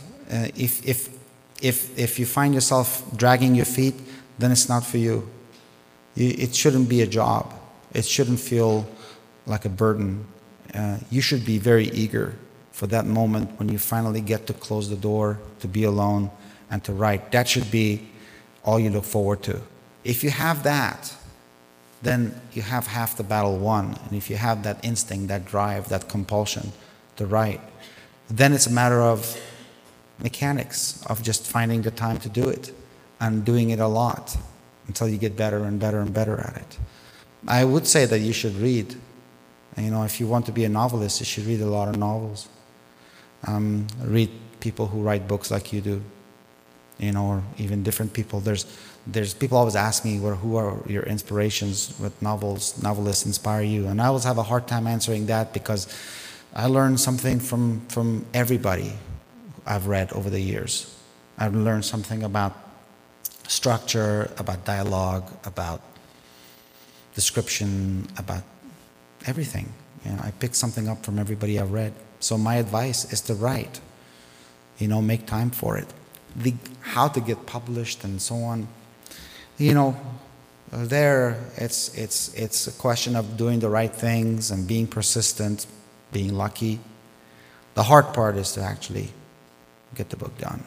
If you find yourself dragging your feet, then it's not for you. It shouldn't be a job. It shouldn't feel like a burden. You should be very eager for that moment when you finally get to close the door, to be alone, and to write. That should be all you look forward to. If you have that, then you have half the battle won. And if you have that instinct, that drive, that compulsion to write, then it's a matter of mechanics, of just finding the time to do it and doing it a lot until you get better and better and better at it. I would say that you should read. If you want to be a novelist, you should read a lot of novels. Read people who write books like you do, or even different people. There's people always ask me, who are your inspirations? What novelists inspire you? And I always have a hard time answering that because I learned something from everybody I've read over the years. I've learned something about structure, about dialogue, about description, about everything. I picked something up from everybody I've read. So my advice is to write. Make time for it. How to get published and so on. It's a question of doing the right things and being persistent, being lucky. The hard part is to actually get the book done.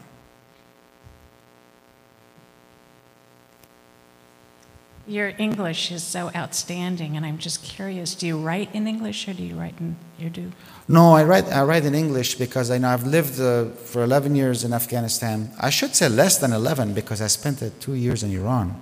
Your English is so outstanding, and I'm just curious, do you write in English or do you write in Urdu? No, I write in English because I've lived for 11 years in Afghanistan. I should say less than 11 because I spent 2 years in Iran.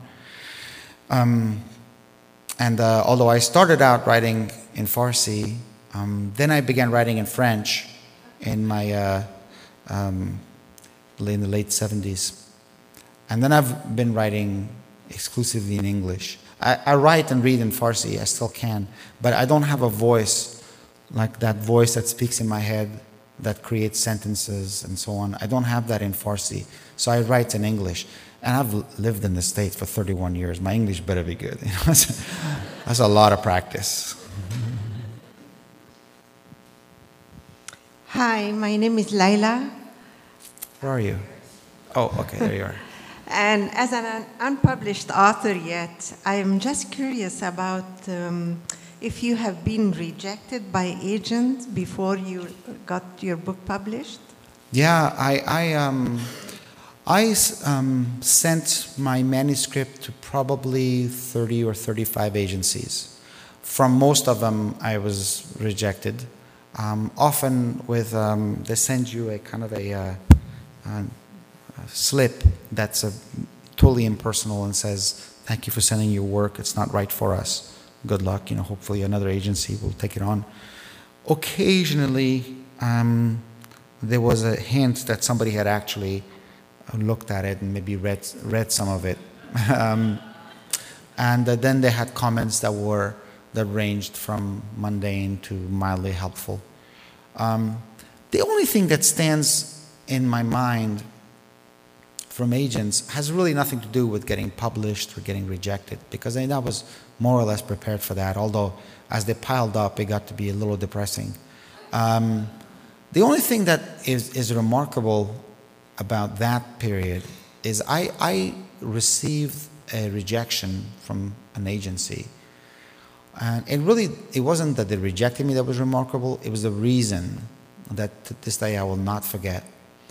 Although I started out writing in Farsi, then I began writing in French in my in the late 70s. And then I've been writing exclusively in English. I write and read in Farsi, I still can, but I don't have a voice like that voice that speaks in my head, that creates sentences and so on. I don't have that in Farsi, so I write in English. And I've lived in the States for 31 years. My English better be good. That's a lot of practice. Hi, my name is Laila. Where are you? Oh, okay, there you are. And as an unpublished author yet, I'm just curious about if you have been rejected by agents before you got your book published? Yeah, I sent my manuscript to probably 30 or 35 agencies. From most of them, I was rejected. Often with, they send you a kind of a slip that's totally impersonal and says, thank you for sending your work. It's not right for us. Good luck. Hopefully another agency will take it on. Occasionally, there was a hint that somebody had actually looked at it and maybe read some of it. And then they had comments that ranged from mundane to mildly helpful. The only thing that stands in my mind from agents has really nothing to do with getting published or getting rejected, because I was more or less prepared for that, although as they piled up, it got to be a little depressing. The only thing that is remarkable about that period is I received a rejection from an agency. And it wasn't that they rejected me that was remarkable, it was the reason that to this day I will not forget.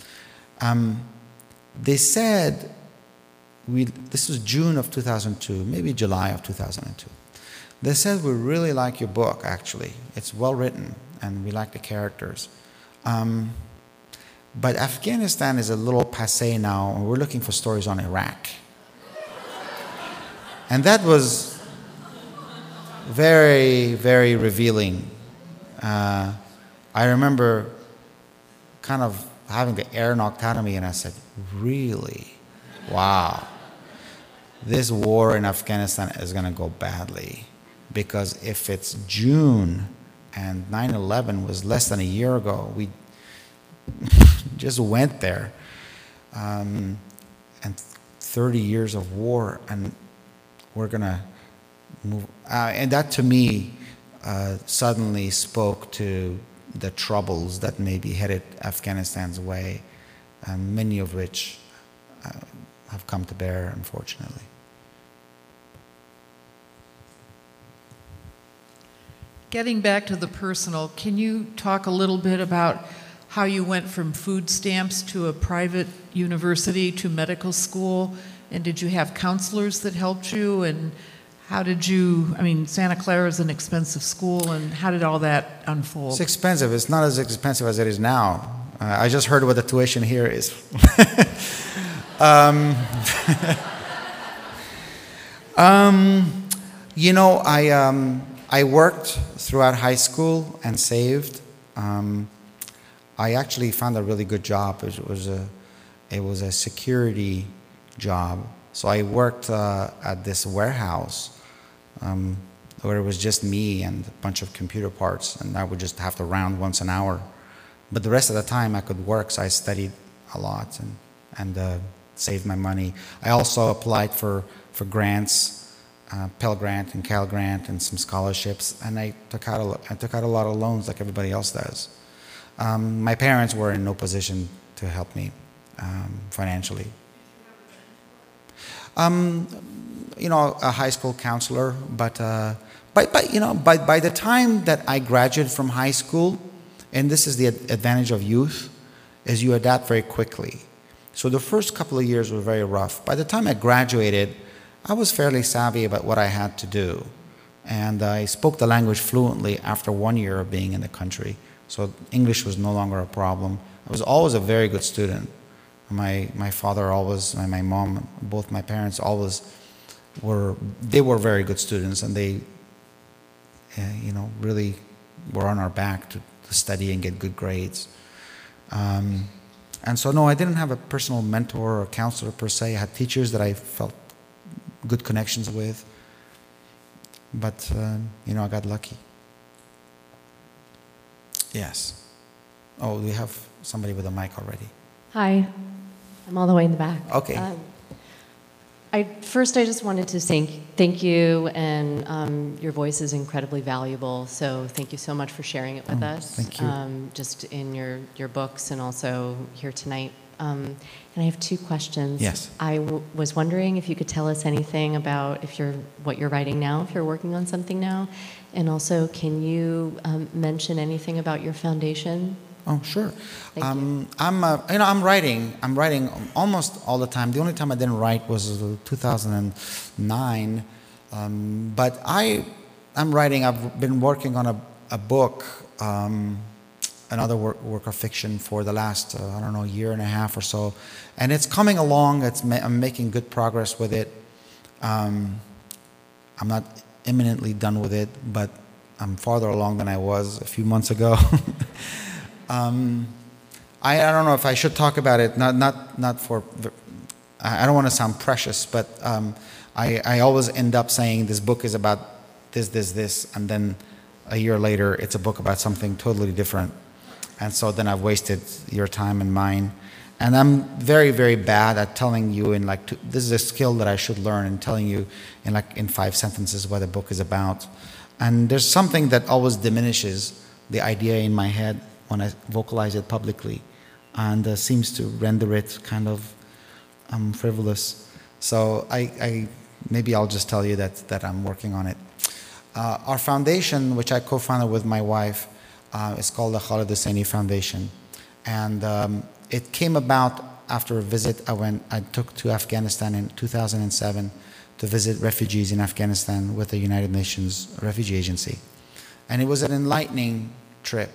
They said, this was June of 2002, maybe July of 2002. They said, we really like your book, actually. It's well written, and we like the characters. But Afghanistan is a little passé now, and we're looking for stories on Iraq. And that was very, very revealing. I remember kind of having the air knocked out of me, and I said, really? Wow. This war in Afghanistan is going to go badly. Because if it's June and 9/11 was less than a year ago, we just went there. And 30 years of war, and we're going to move. And that to me suddenly spoke to the troubles that maybe headed Afghanistan's way, many of which have come to bear, unfortunately. Getting back to the personal, can you talk a little bit about how you went from food stamps to a private university to medical school? And did you have counselors that helped you? And how did you, Santa Clara is an expensive school, and how did all that unfold? It's expensive. It's not as expensive as it is now. I just heard what the tuition here is. I worked throughout high school and saved. I actually found a really good job. It was a security job. So I worked at this warehouse where it was just me and a bunch of computer parts, and I would just have to round once an hour. But the rest of the time I could work, so I studied a lot and saved my money. I also applied for grants. Pell Grant and Cal Grant and some scholarships, and I took out a lot of loans like everybody else does. My parents were in no position to help me financially. A high school counselor, but by the time that I graduated from high school, and this is the advantage of youth, is you adapt very quickly. So the first couple of years were very rough. By the time I graduated, I was fairly savvy about what I had to do, and I spoke the language fluently after 1 year of being in the country, so English was no longer a problem. I was always a very good student. My father always, and my mom, both my parents always were very good students, and they really were on our back to study and get good grades. And so no, I didn't have a personal mentor or counselor per se. I had teachers that I felt good connections with, but I got lucky. Yes. Oh, we have somebody with a mic already. Hi, I'm all the way in the back. Okay. I just wanted to thank you, and your voice is incredibly valuable, so thank you so much for sharing it with us. Thank you. Just in your books and also here tonight. And I have two questions. Yes. I was wondering if you could tell us anything about what you're writing now, if you're working on something now, and also can you mention anything about your foundation? Oh, sure. Thank you. I'm writing almost all the time. The only time I didn't write was 2009. But I'm writing. I've been working on a book another work of fiction for the last, year and a half or so. And it's coming along. I'm making good progress with it. I'm not imminently done with it, but I'm farther along than I was a few months ago. I don't know if I should talk about it. Not for. I don't want to sound precious, but I always end up saying this book is about this, and then a year later it's a book about something totally different, and so then I've wasted your time and mine. And I'm very, very bad at telling you this is a skill that I should learn, and telling you in 5 sentences what a book is about. And there's something that always diminishes the idea in my head when I vocalize it publicly, and seems to render it kind of frivolous. So maybe I'll just tell you that I'm working on it. Our foundation, which I co-founded with my wife, is called the Khaled Hosseini Foundation, and it came about after a visit I took to Afghanistan in 2007 to visit refugees in Afghanistan with the United Nations Refugee Agency, and it was an enlightening trip.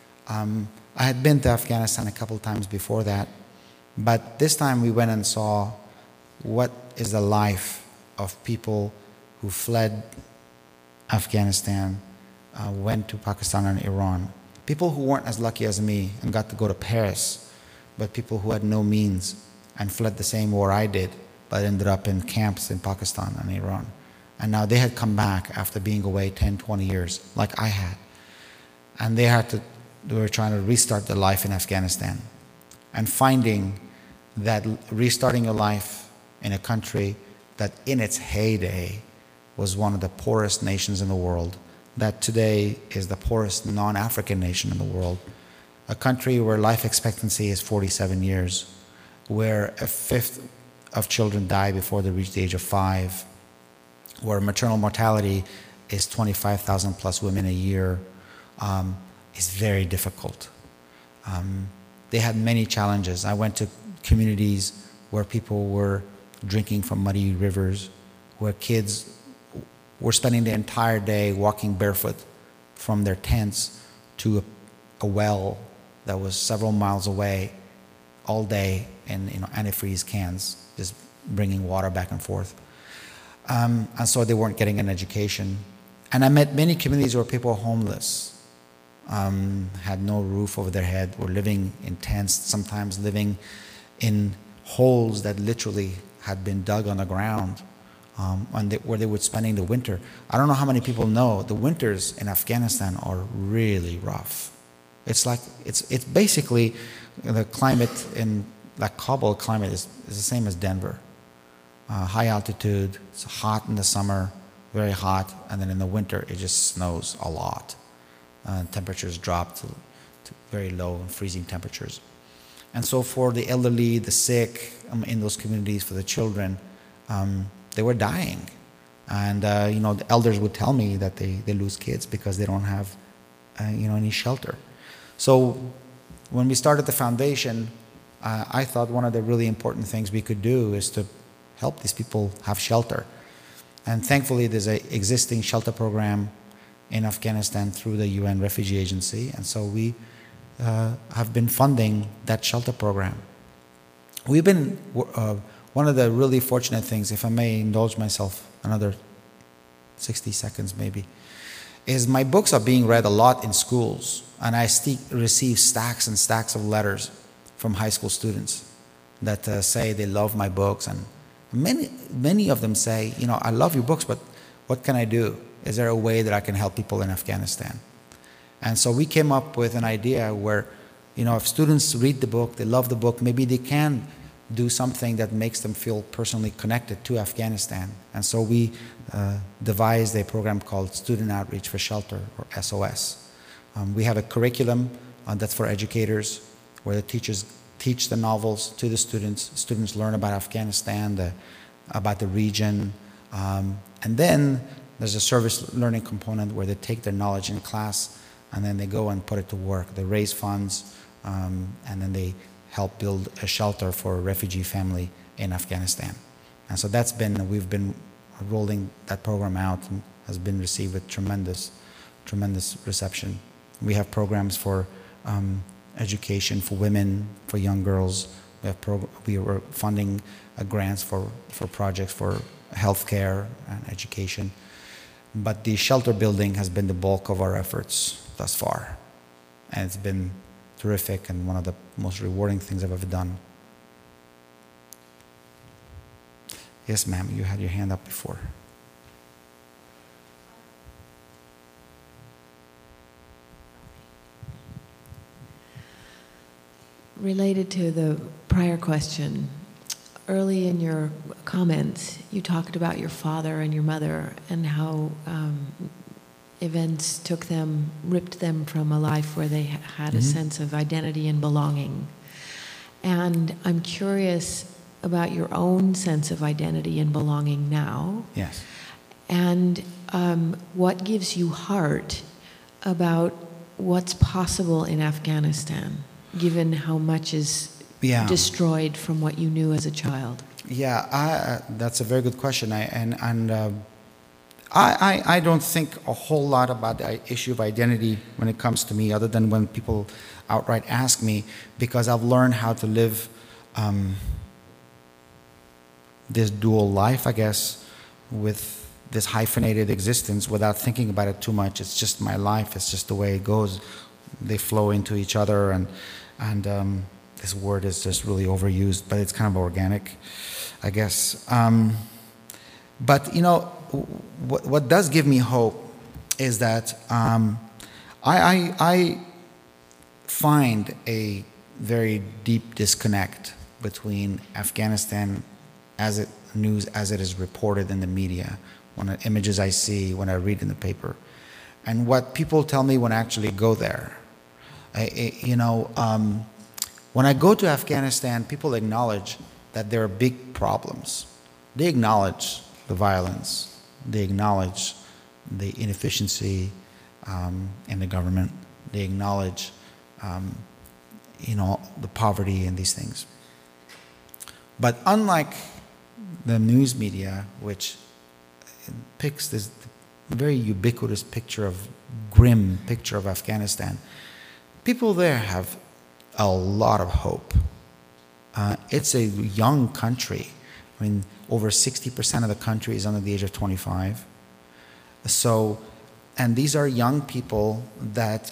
I had been to Afghanistan a couple times before that, but this time we went and saw what is the life of people who fled Afghanistan, went to Pakistan and Iran. People who weren't as lucky as me and got to go to Paris, but people who had no means and fled the same war I did, but ended up in camps in Pakistan and Iran. And now they had come back after being away 10, 20 years, like I had. And they were trying to restart their life in Afghanistan. And finding that restarting your life in a country that in its heyday was one of the poorest nations in the world, that today is the poorest non-African nation in the world, a country where life expectancy is 47 years, where a fifth of children die before they reach the age of 5, where maternal mortality is 25,000 plus women a year, is very difficult. They had many challenges. I went to communities where people were drinking from muddy rivers, where kids were spending the entire day walking barefoot from their tents to a well that was several miles away all day in antifreeze cans, just bringing water back and forth. And so they weren't getting an education. And I met many communities where people were homeless, had no roof over their head, were living in tents, sometimes living in holes that literally had been dug on the ground, where they were spending the winter. I don't know how many people know the winters in Afghanistan are really rough. It's basically the climate in Kabul climate is the same as Denver. High altitude, it's hot in the summer, very hot, and then in the winter it just snows a lot. Temperatures drop to very low and freezing temperatures. And so for the elderly, the sick in those communities, for the children, they were dying. And the elders would tell me that they lose kids because they don't have any shelter. So when we started the foundation, I thought one of the really important things we could do is to help these people have shelter. And thankfully there's an existing shelter program in Afghanistan through the UN Refugee Agency, and so we have been funding that shelter program. We've been, one of the really fortunate things, if I may indulge myself another 60 seconds maybe, is my books are being read a lot in schools, and I receive stacks and stacks of letters from high school students that say they love my books, and many of them say, I love your books, but what can I do? Is there a way that I can help people in Afghanistan? And so we came up with an idea where, if students read the book, they love the book, maybe they can do something that makes them feel personally connected to Afghanistan. And so we devised a program called Student Outreach for Shelter, or SOS. We have a curriculum that's for educators, where the teachers teach the novels to the students. Students learn about Afghanistan, about the region, and then there's a service learning component where they take their knowledge in class and then they go and put it to work. They raise funds, and then they help build a shelter for a refugee family in Afghanistan. And so we've been rolling that program out, and has been received with tremendous reception. We have programs for education for women, for young girls. We were funding grants for projects for healthcare and education. But the shelter building has been the bulk of our efforts thus far. And it's been terrific and one of the most rewarding things I've ever done. Yes, ma'am, you had your hand up before. Related to the prior question, early in your comments, you talked about your father and your mother and how events ripped them from a life where they had a sense of identity and belonging. And I'm curious about your own sense of identity and belonging now. Yes. And what gives you heart about what's possible in Afghanistan, given how much is destroyed from what you knew as a child? Yeah, that's a very good question. I don't think a whole lot about the issue of identity when it comes to me, other than when people outright ask me, because I've learned how to live this dual life, I guess, with this hyphenated existence without thinking about it too much. It's just my life. It's just the way it goes. They flow into each other, and this word is just really overused, but it's kind of organic, I guess. But you know, what does give me hope is that I find a very deep disconnect between Afghanistan news as it is reported in the media, when the images I see, when I read in the paper, and what people tell me when I actually go there. When I go to Afghanistan, people acknowledge that there are big problems. They acknowledge the violence. They acknowledge the inefficiency in the government. They acknowledge, the poverty and these things. But unlike the news media, which picks this very ubiquitous grim picture of Afghanistan, people there have a lot of hope. It's a young country. I mean, over 60% of the country is under the age of 25. So, and these are young people that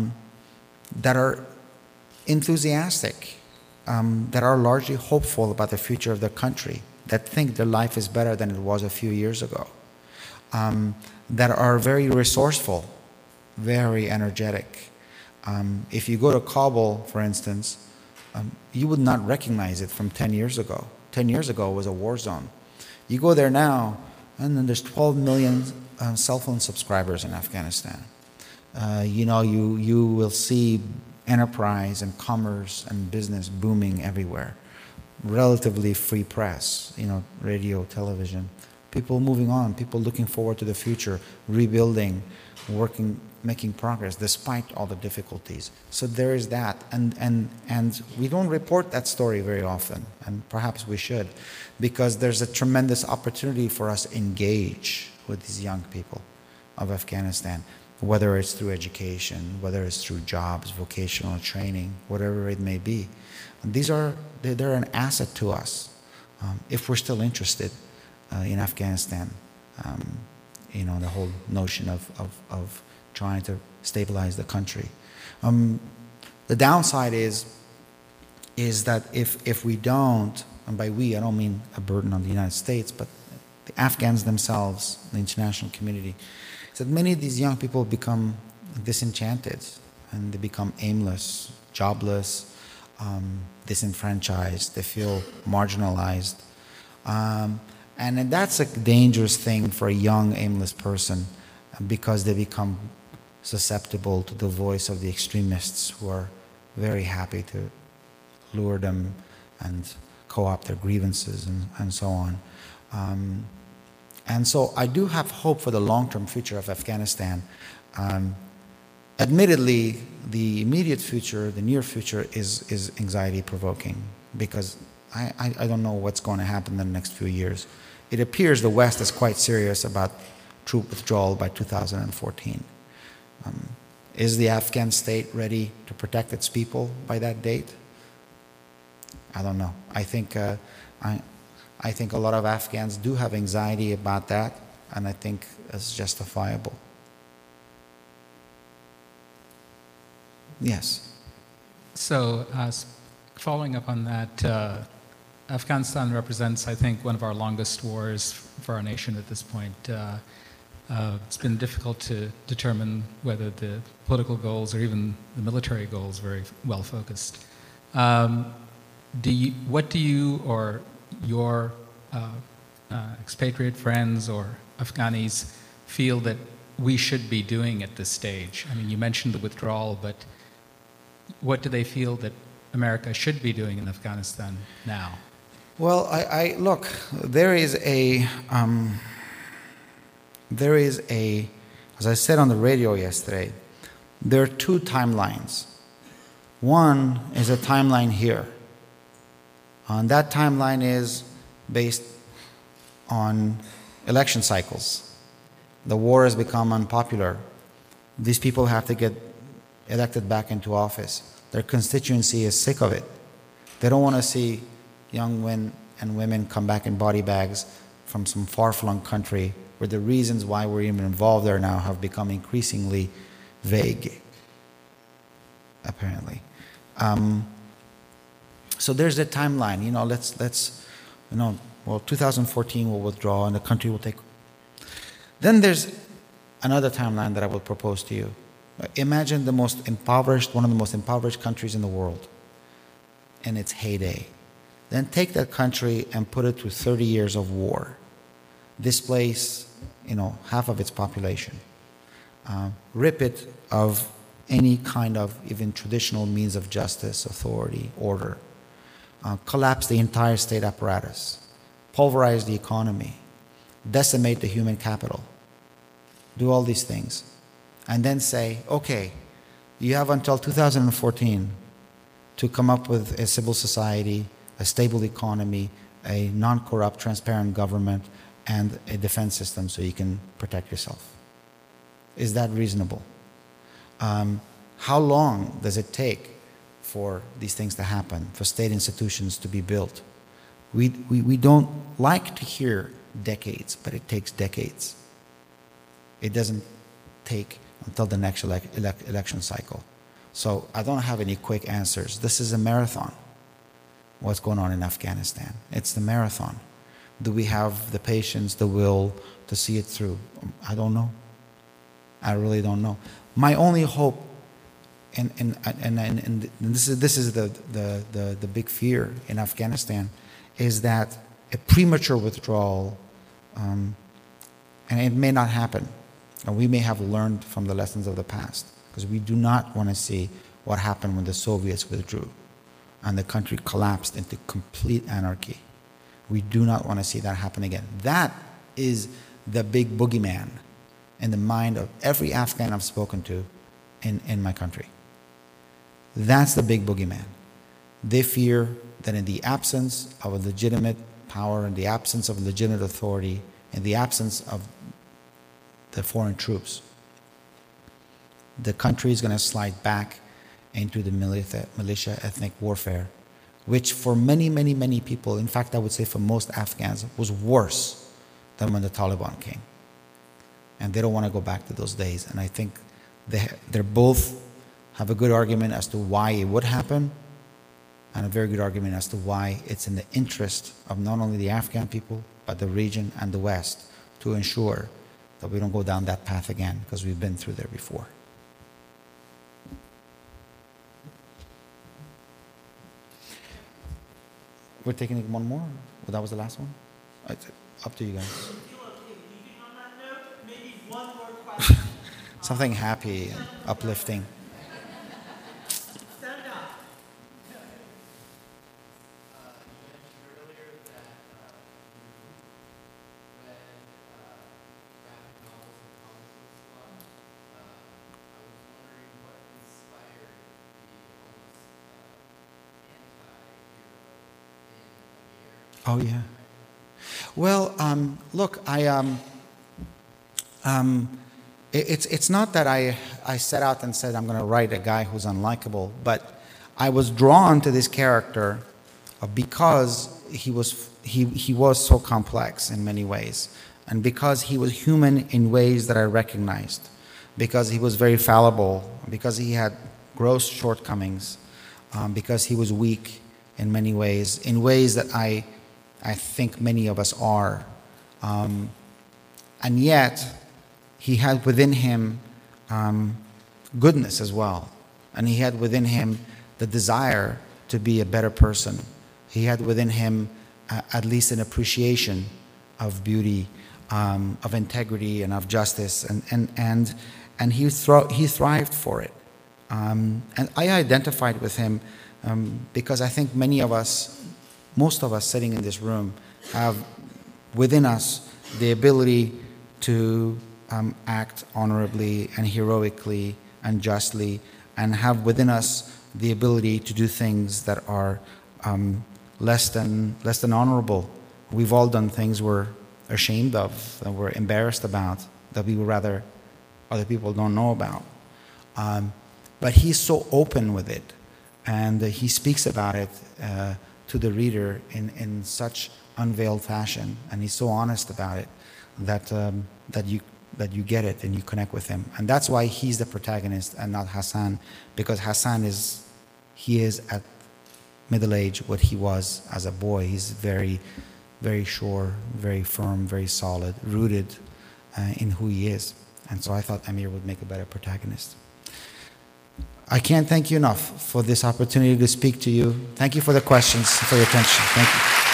are enthusiastic, that are largely hopeful about the future of their country, that think their life is better than it was a few years ago, that are very resourceful, very energetic. If you go to Kabul, for instance, you would not recognize it from 10 years ago. 10 years ago, it was a war zone. You go there now, and then there's 12 million cell phone subscribers in Afghanistan. You will see enterprise and commerce and business booming everywhere. Relatively free press, radio, television. People moving on, people looking forward to the future, rebuilding, working, making progress despite all the difficulties. So there is that, and we don't report that story very often, and perhaps we should, because there's a tremendous opportunity for us to engage with these young people of Afghanistan, whether it's through education, whether it's through jobs, vocational training, whatever it may be. And they're an asset to us if we're still interested in Afghanistan. The whole notion of trying to stabilize the country. The downside is that if we don't, and by we I don't mean a burden on the United States, but the Afghans themselves, the international community, is that many of these young people become disenchanted and they become aimless, jobless, disenfranchised. They feel marginalized. And that's a dangerous thing for a young, aimless person, because they become susceptible to the voice of the extremists who are very happy to lure them and co-opt their grievances and so on. And so I do have hope for the long-term future of Afghanistan. Admittedly, the immediate future, the near future, is anxiety-provoking, because I don't know what's going to happen in the next few years. It appears the West is quite serious about troop withdrawal by 2014. Is the Afghan state ready to protect its people by that date? I don't know. I think a lot of Afghans do have anxiety about that, and I think it's justifiable. Yes. So, following up on that, Afghanistan represents, I think, one of our longest wars for our nation at this point. It's been difficult to determine whether the political goals or even the military goals are very well focused. What do you or your expatriate friends or Afghanis feel that we should be doing at this stage? I mean, you mentioned the withdrawal, but what do they feel that America should be doing in Afghanistan now? Well, I look, there is a, as I said on the radio yesterday, there are two timelines. One is a timeline here. And that timeline is based on election cycles. The war has become unpopular. These people have to get elected back into office. Their constituency is sick of it. They don't want to see young men and women come back in body bags from some far-flung country where the reasons why we're even involved there now have become increasingly vague, apparently. So there's the timeline. 2014 will withdraw and the country will take. Then there's another timeline that I will propose to you. Imagine one of the most impoverished countries in the world in its heyday. Then take that country and put it through 30 years of war. Displace, half of its population. Rip it of any kind of even traditional means of justice, authority, order. Collapse the entire state apparatus. Pulverize the economy. Decimate the human capital. Do all these things. And then say, okay, you have until 2014 to come up with a civil society, a stable economy, a non-corrupt, transparent government, and a defense system so you can protect yourself. Is that reasonable? How long does it take for these things to happen, for state institutions to be built? We don't like to hear decades, but it takes decades. It doesn't take until the next election cycle. So I don't have any quick answers. This is a marathon. What's going on in Afghanistan? It's the marathon. Do we have the patience, the will to see it through? I don't know. I really don't know. My only hope, and this is the big fear in Afghanistan, is that a premature withdrawal, and it may not happen, and we may have learned from the lessons of the past, because we do not want to see what happened when the Soviets withdrew and the country collapsed into complete anarchy. We do not want to see that happen again. That is the big boogeyman in the mind of every Afghan I've spoken to in my country. That's the big boogeyman. They fear that in the absence of a legitimate power, in the absence of legitimate authority, in the absence of the foreign troops, the country is going to slide back into the militia ethnic warfare, which for many, many, many people, in fact, I would say for most Afghans, was worse than when the Taliban came. And they don't want to go back to those days. And I think they're both have a good argument as to why it would happen, and a very good argument as to why it's in the interest of not only the Afghan people, but the region and the West to ensure that we don't go down that path again, because we've been through there before. We're taking one more? Well, that was the last one? It's up to you guys. Something happy, uplifting. Oh yeah. Well, look, it's not that I set out and said I'm going to write a guy who's unlikable, but I was drawn to this character because he was so complex in many ways, and because he was human in ways that I recognized, because he was very fallible, because he had gross shortcomings, because he was weak in many ways, in ways that I think many of us are. And yet, he had within him goodness as well. And he had within him the desire to be a better person. He had within him at least an appreciation of beauty, of integrity, and of justice. And he thrived for it. And I identified with him because I think many of us, most of us sitting in this room, have within us the ability to act honorably and heroically and justly, and have within us the ability to do things that are less than honorable. We've all done things we're ashamed of, that we're embarrassed about, that we would rather other people don't know about. But he's so open with it, and he speaks about it to the reader in such unveiled fashion, and he's so honest about it that you get it and you connect with him. And that's why he's the protagonist and not Hassan, because Hassan is at middle age what he was as a boy. He's very, very sure, very firm, very solid, rooted in who he is. And so I thought Amir would make a better protagonist. I can't thank you enough for this opportunity to speak to you. Thank you for the questions, for your attention. Thank you.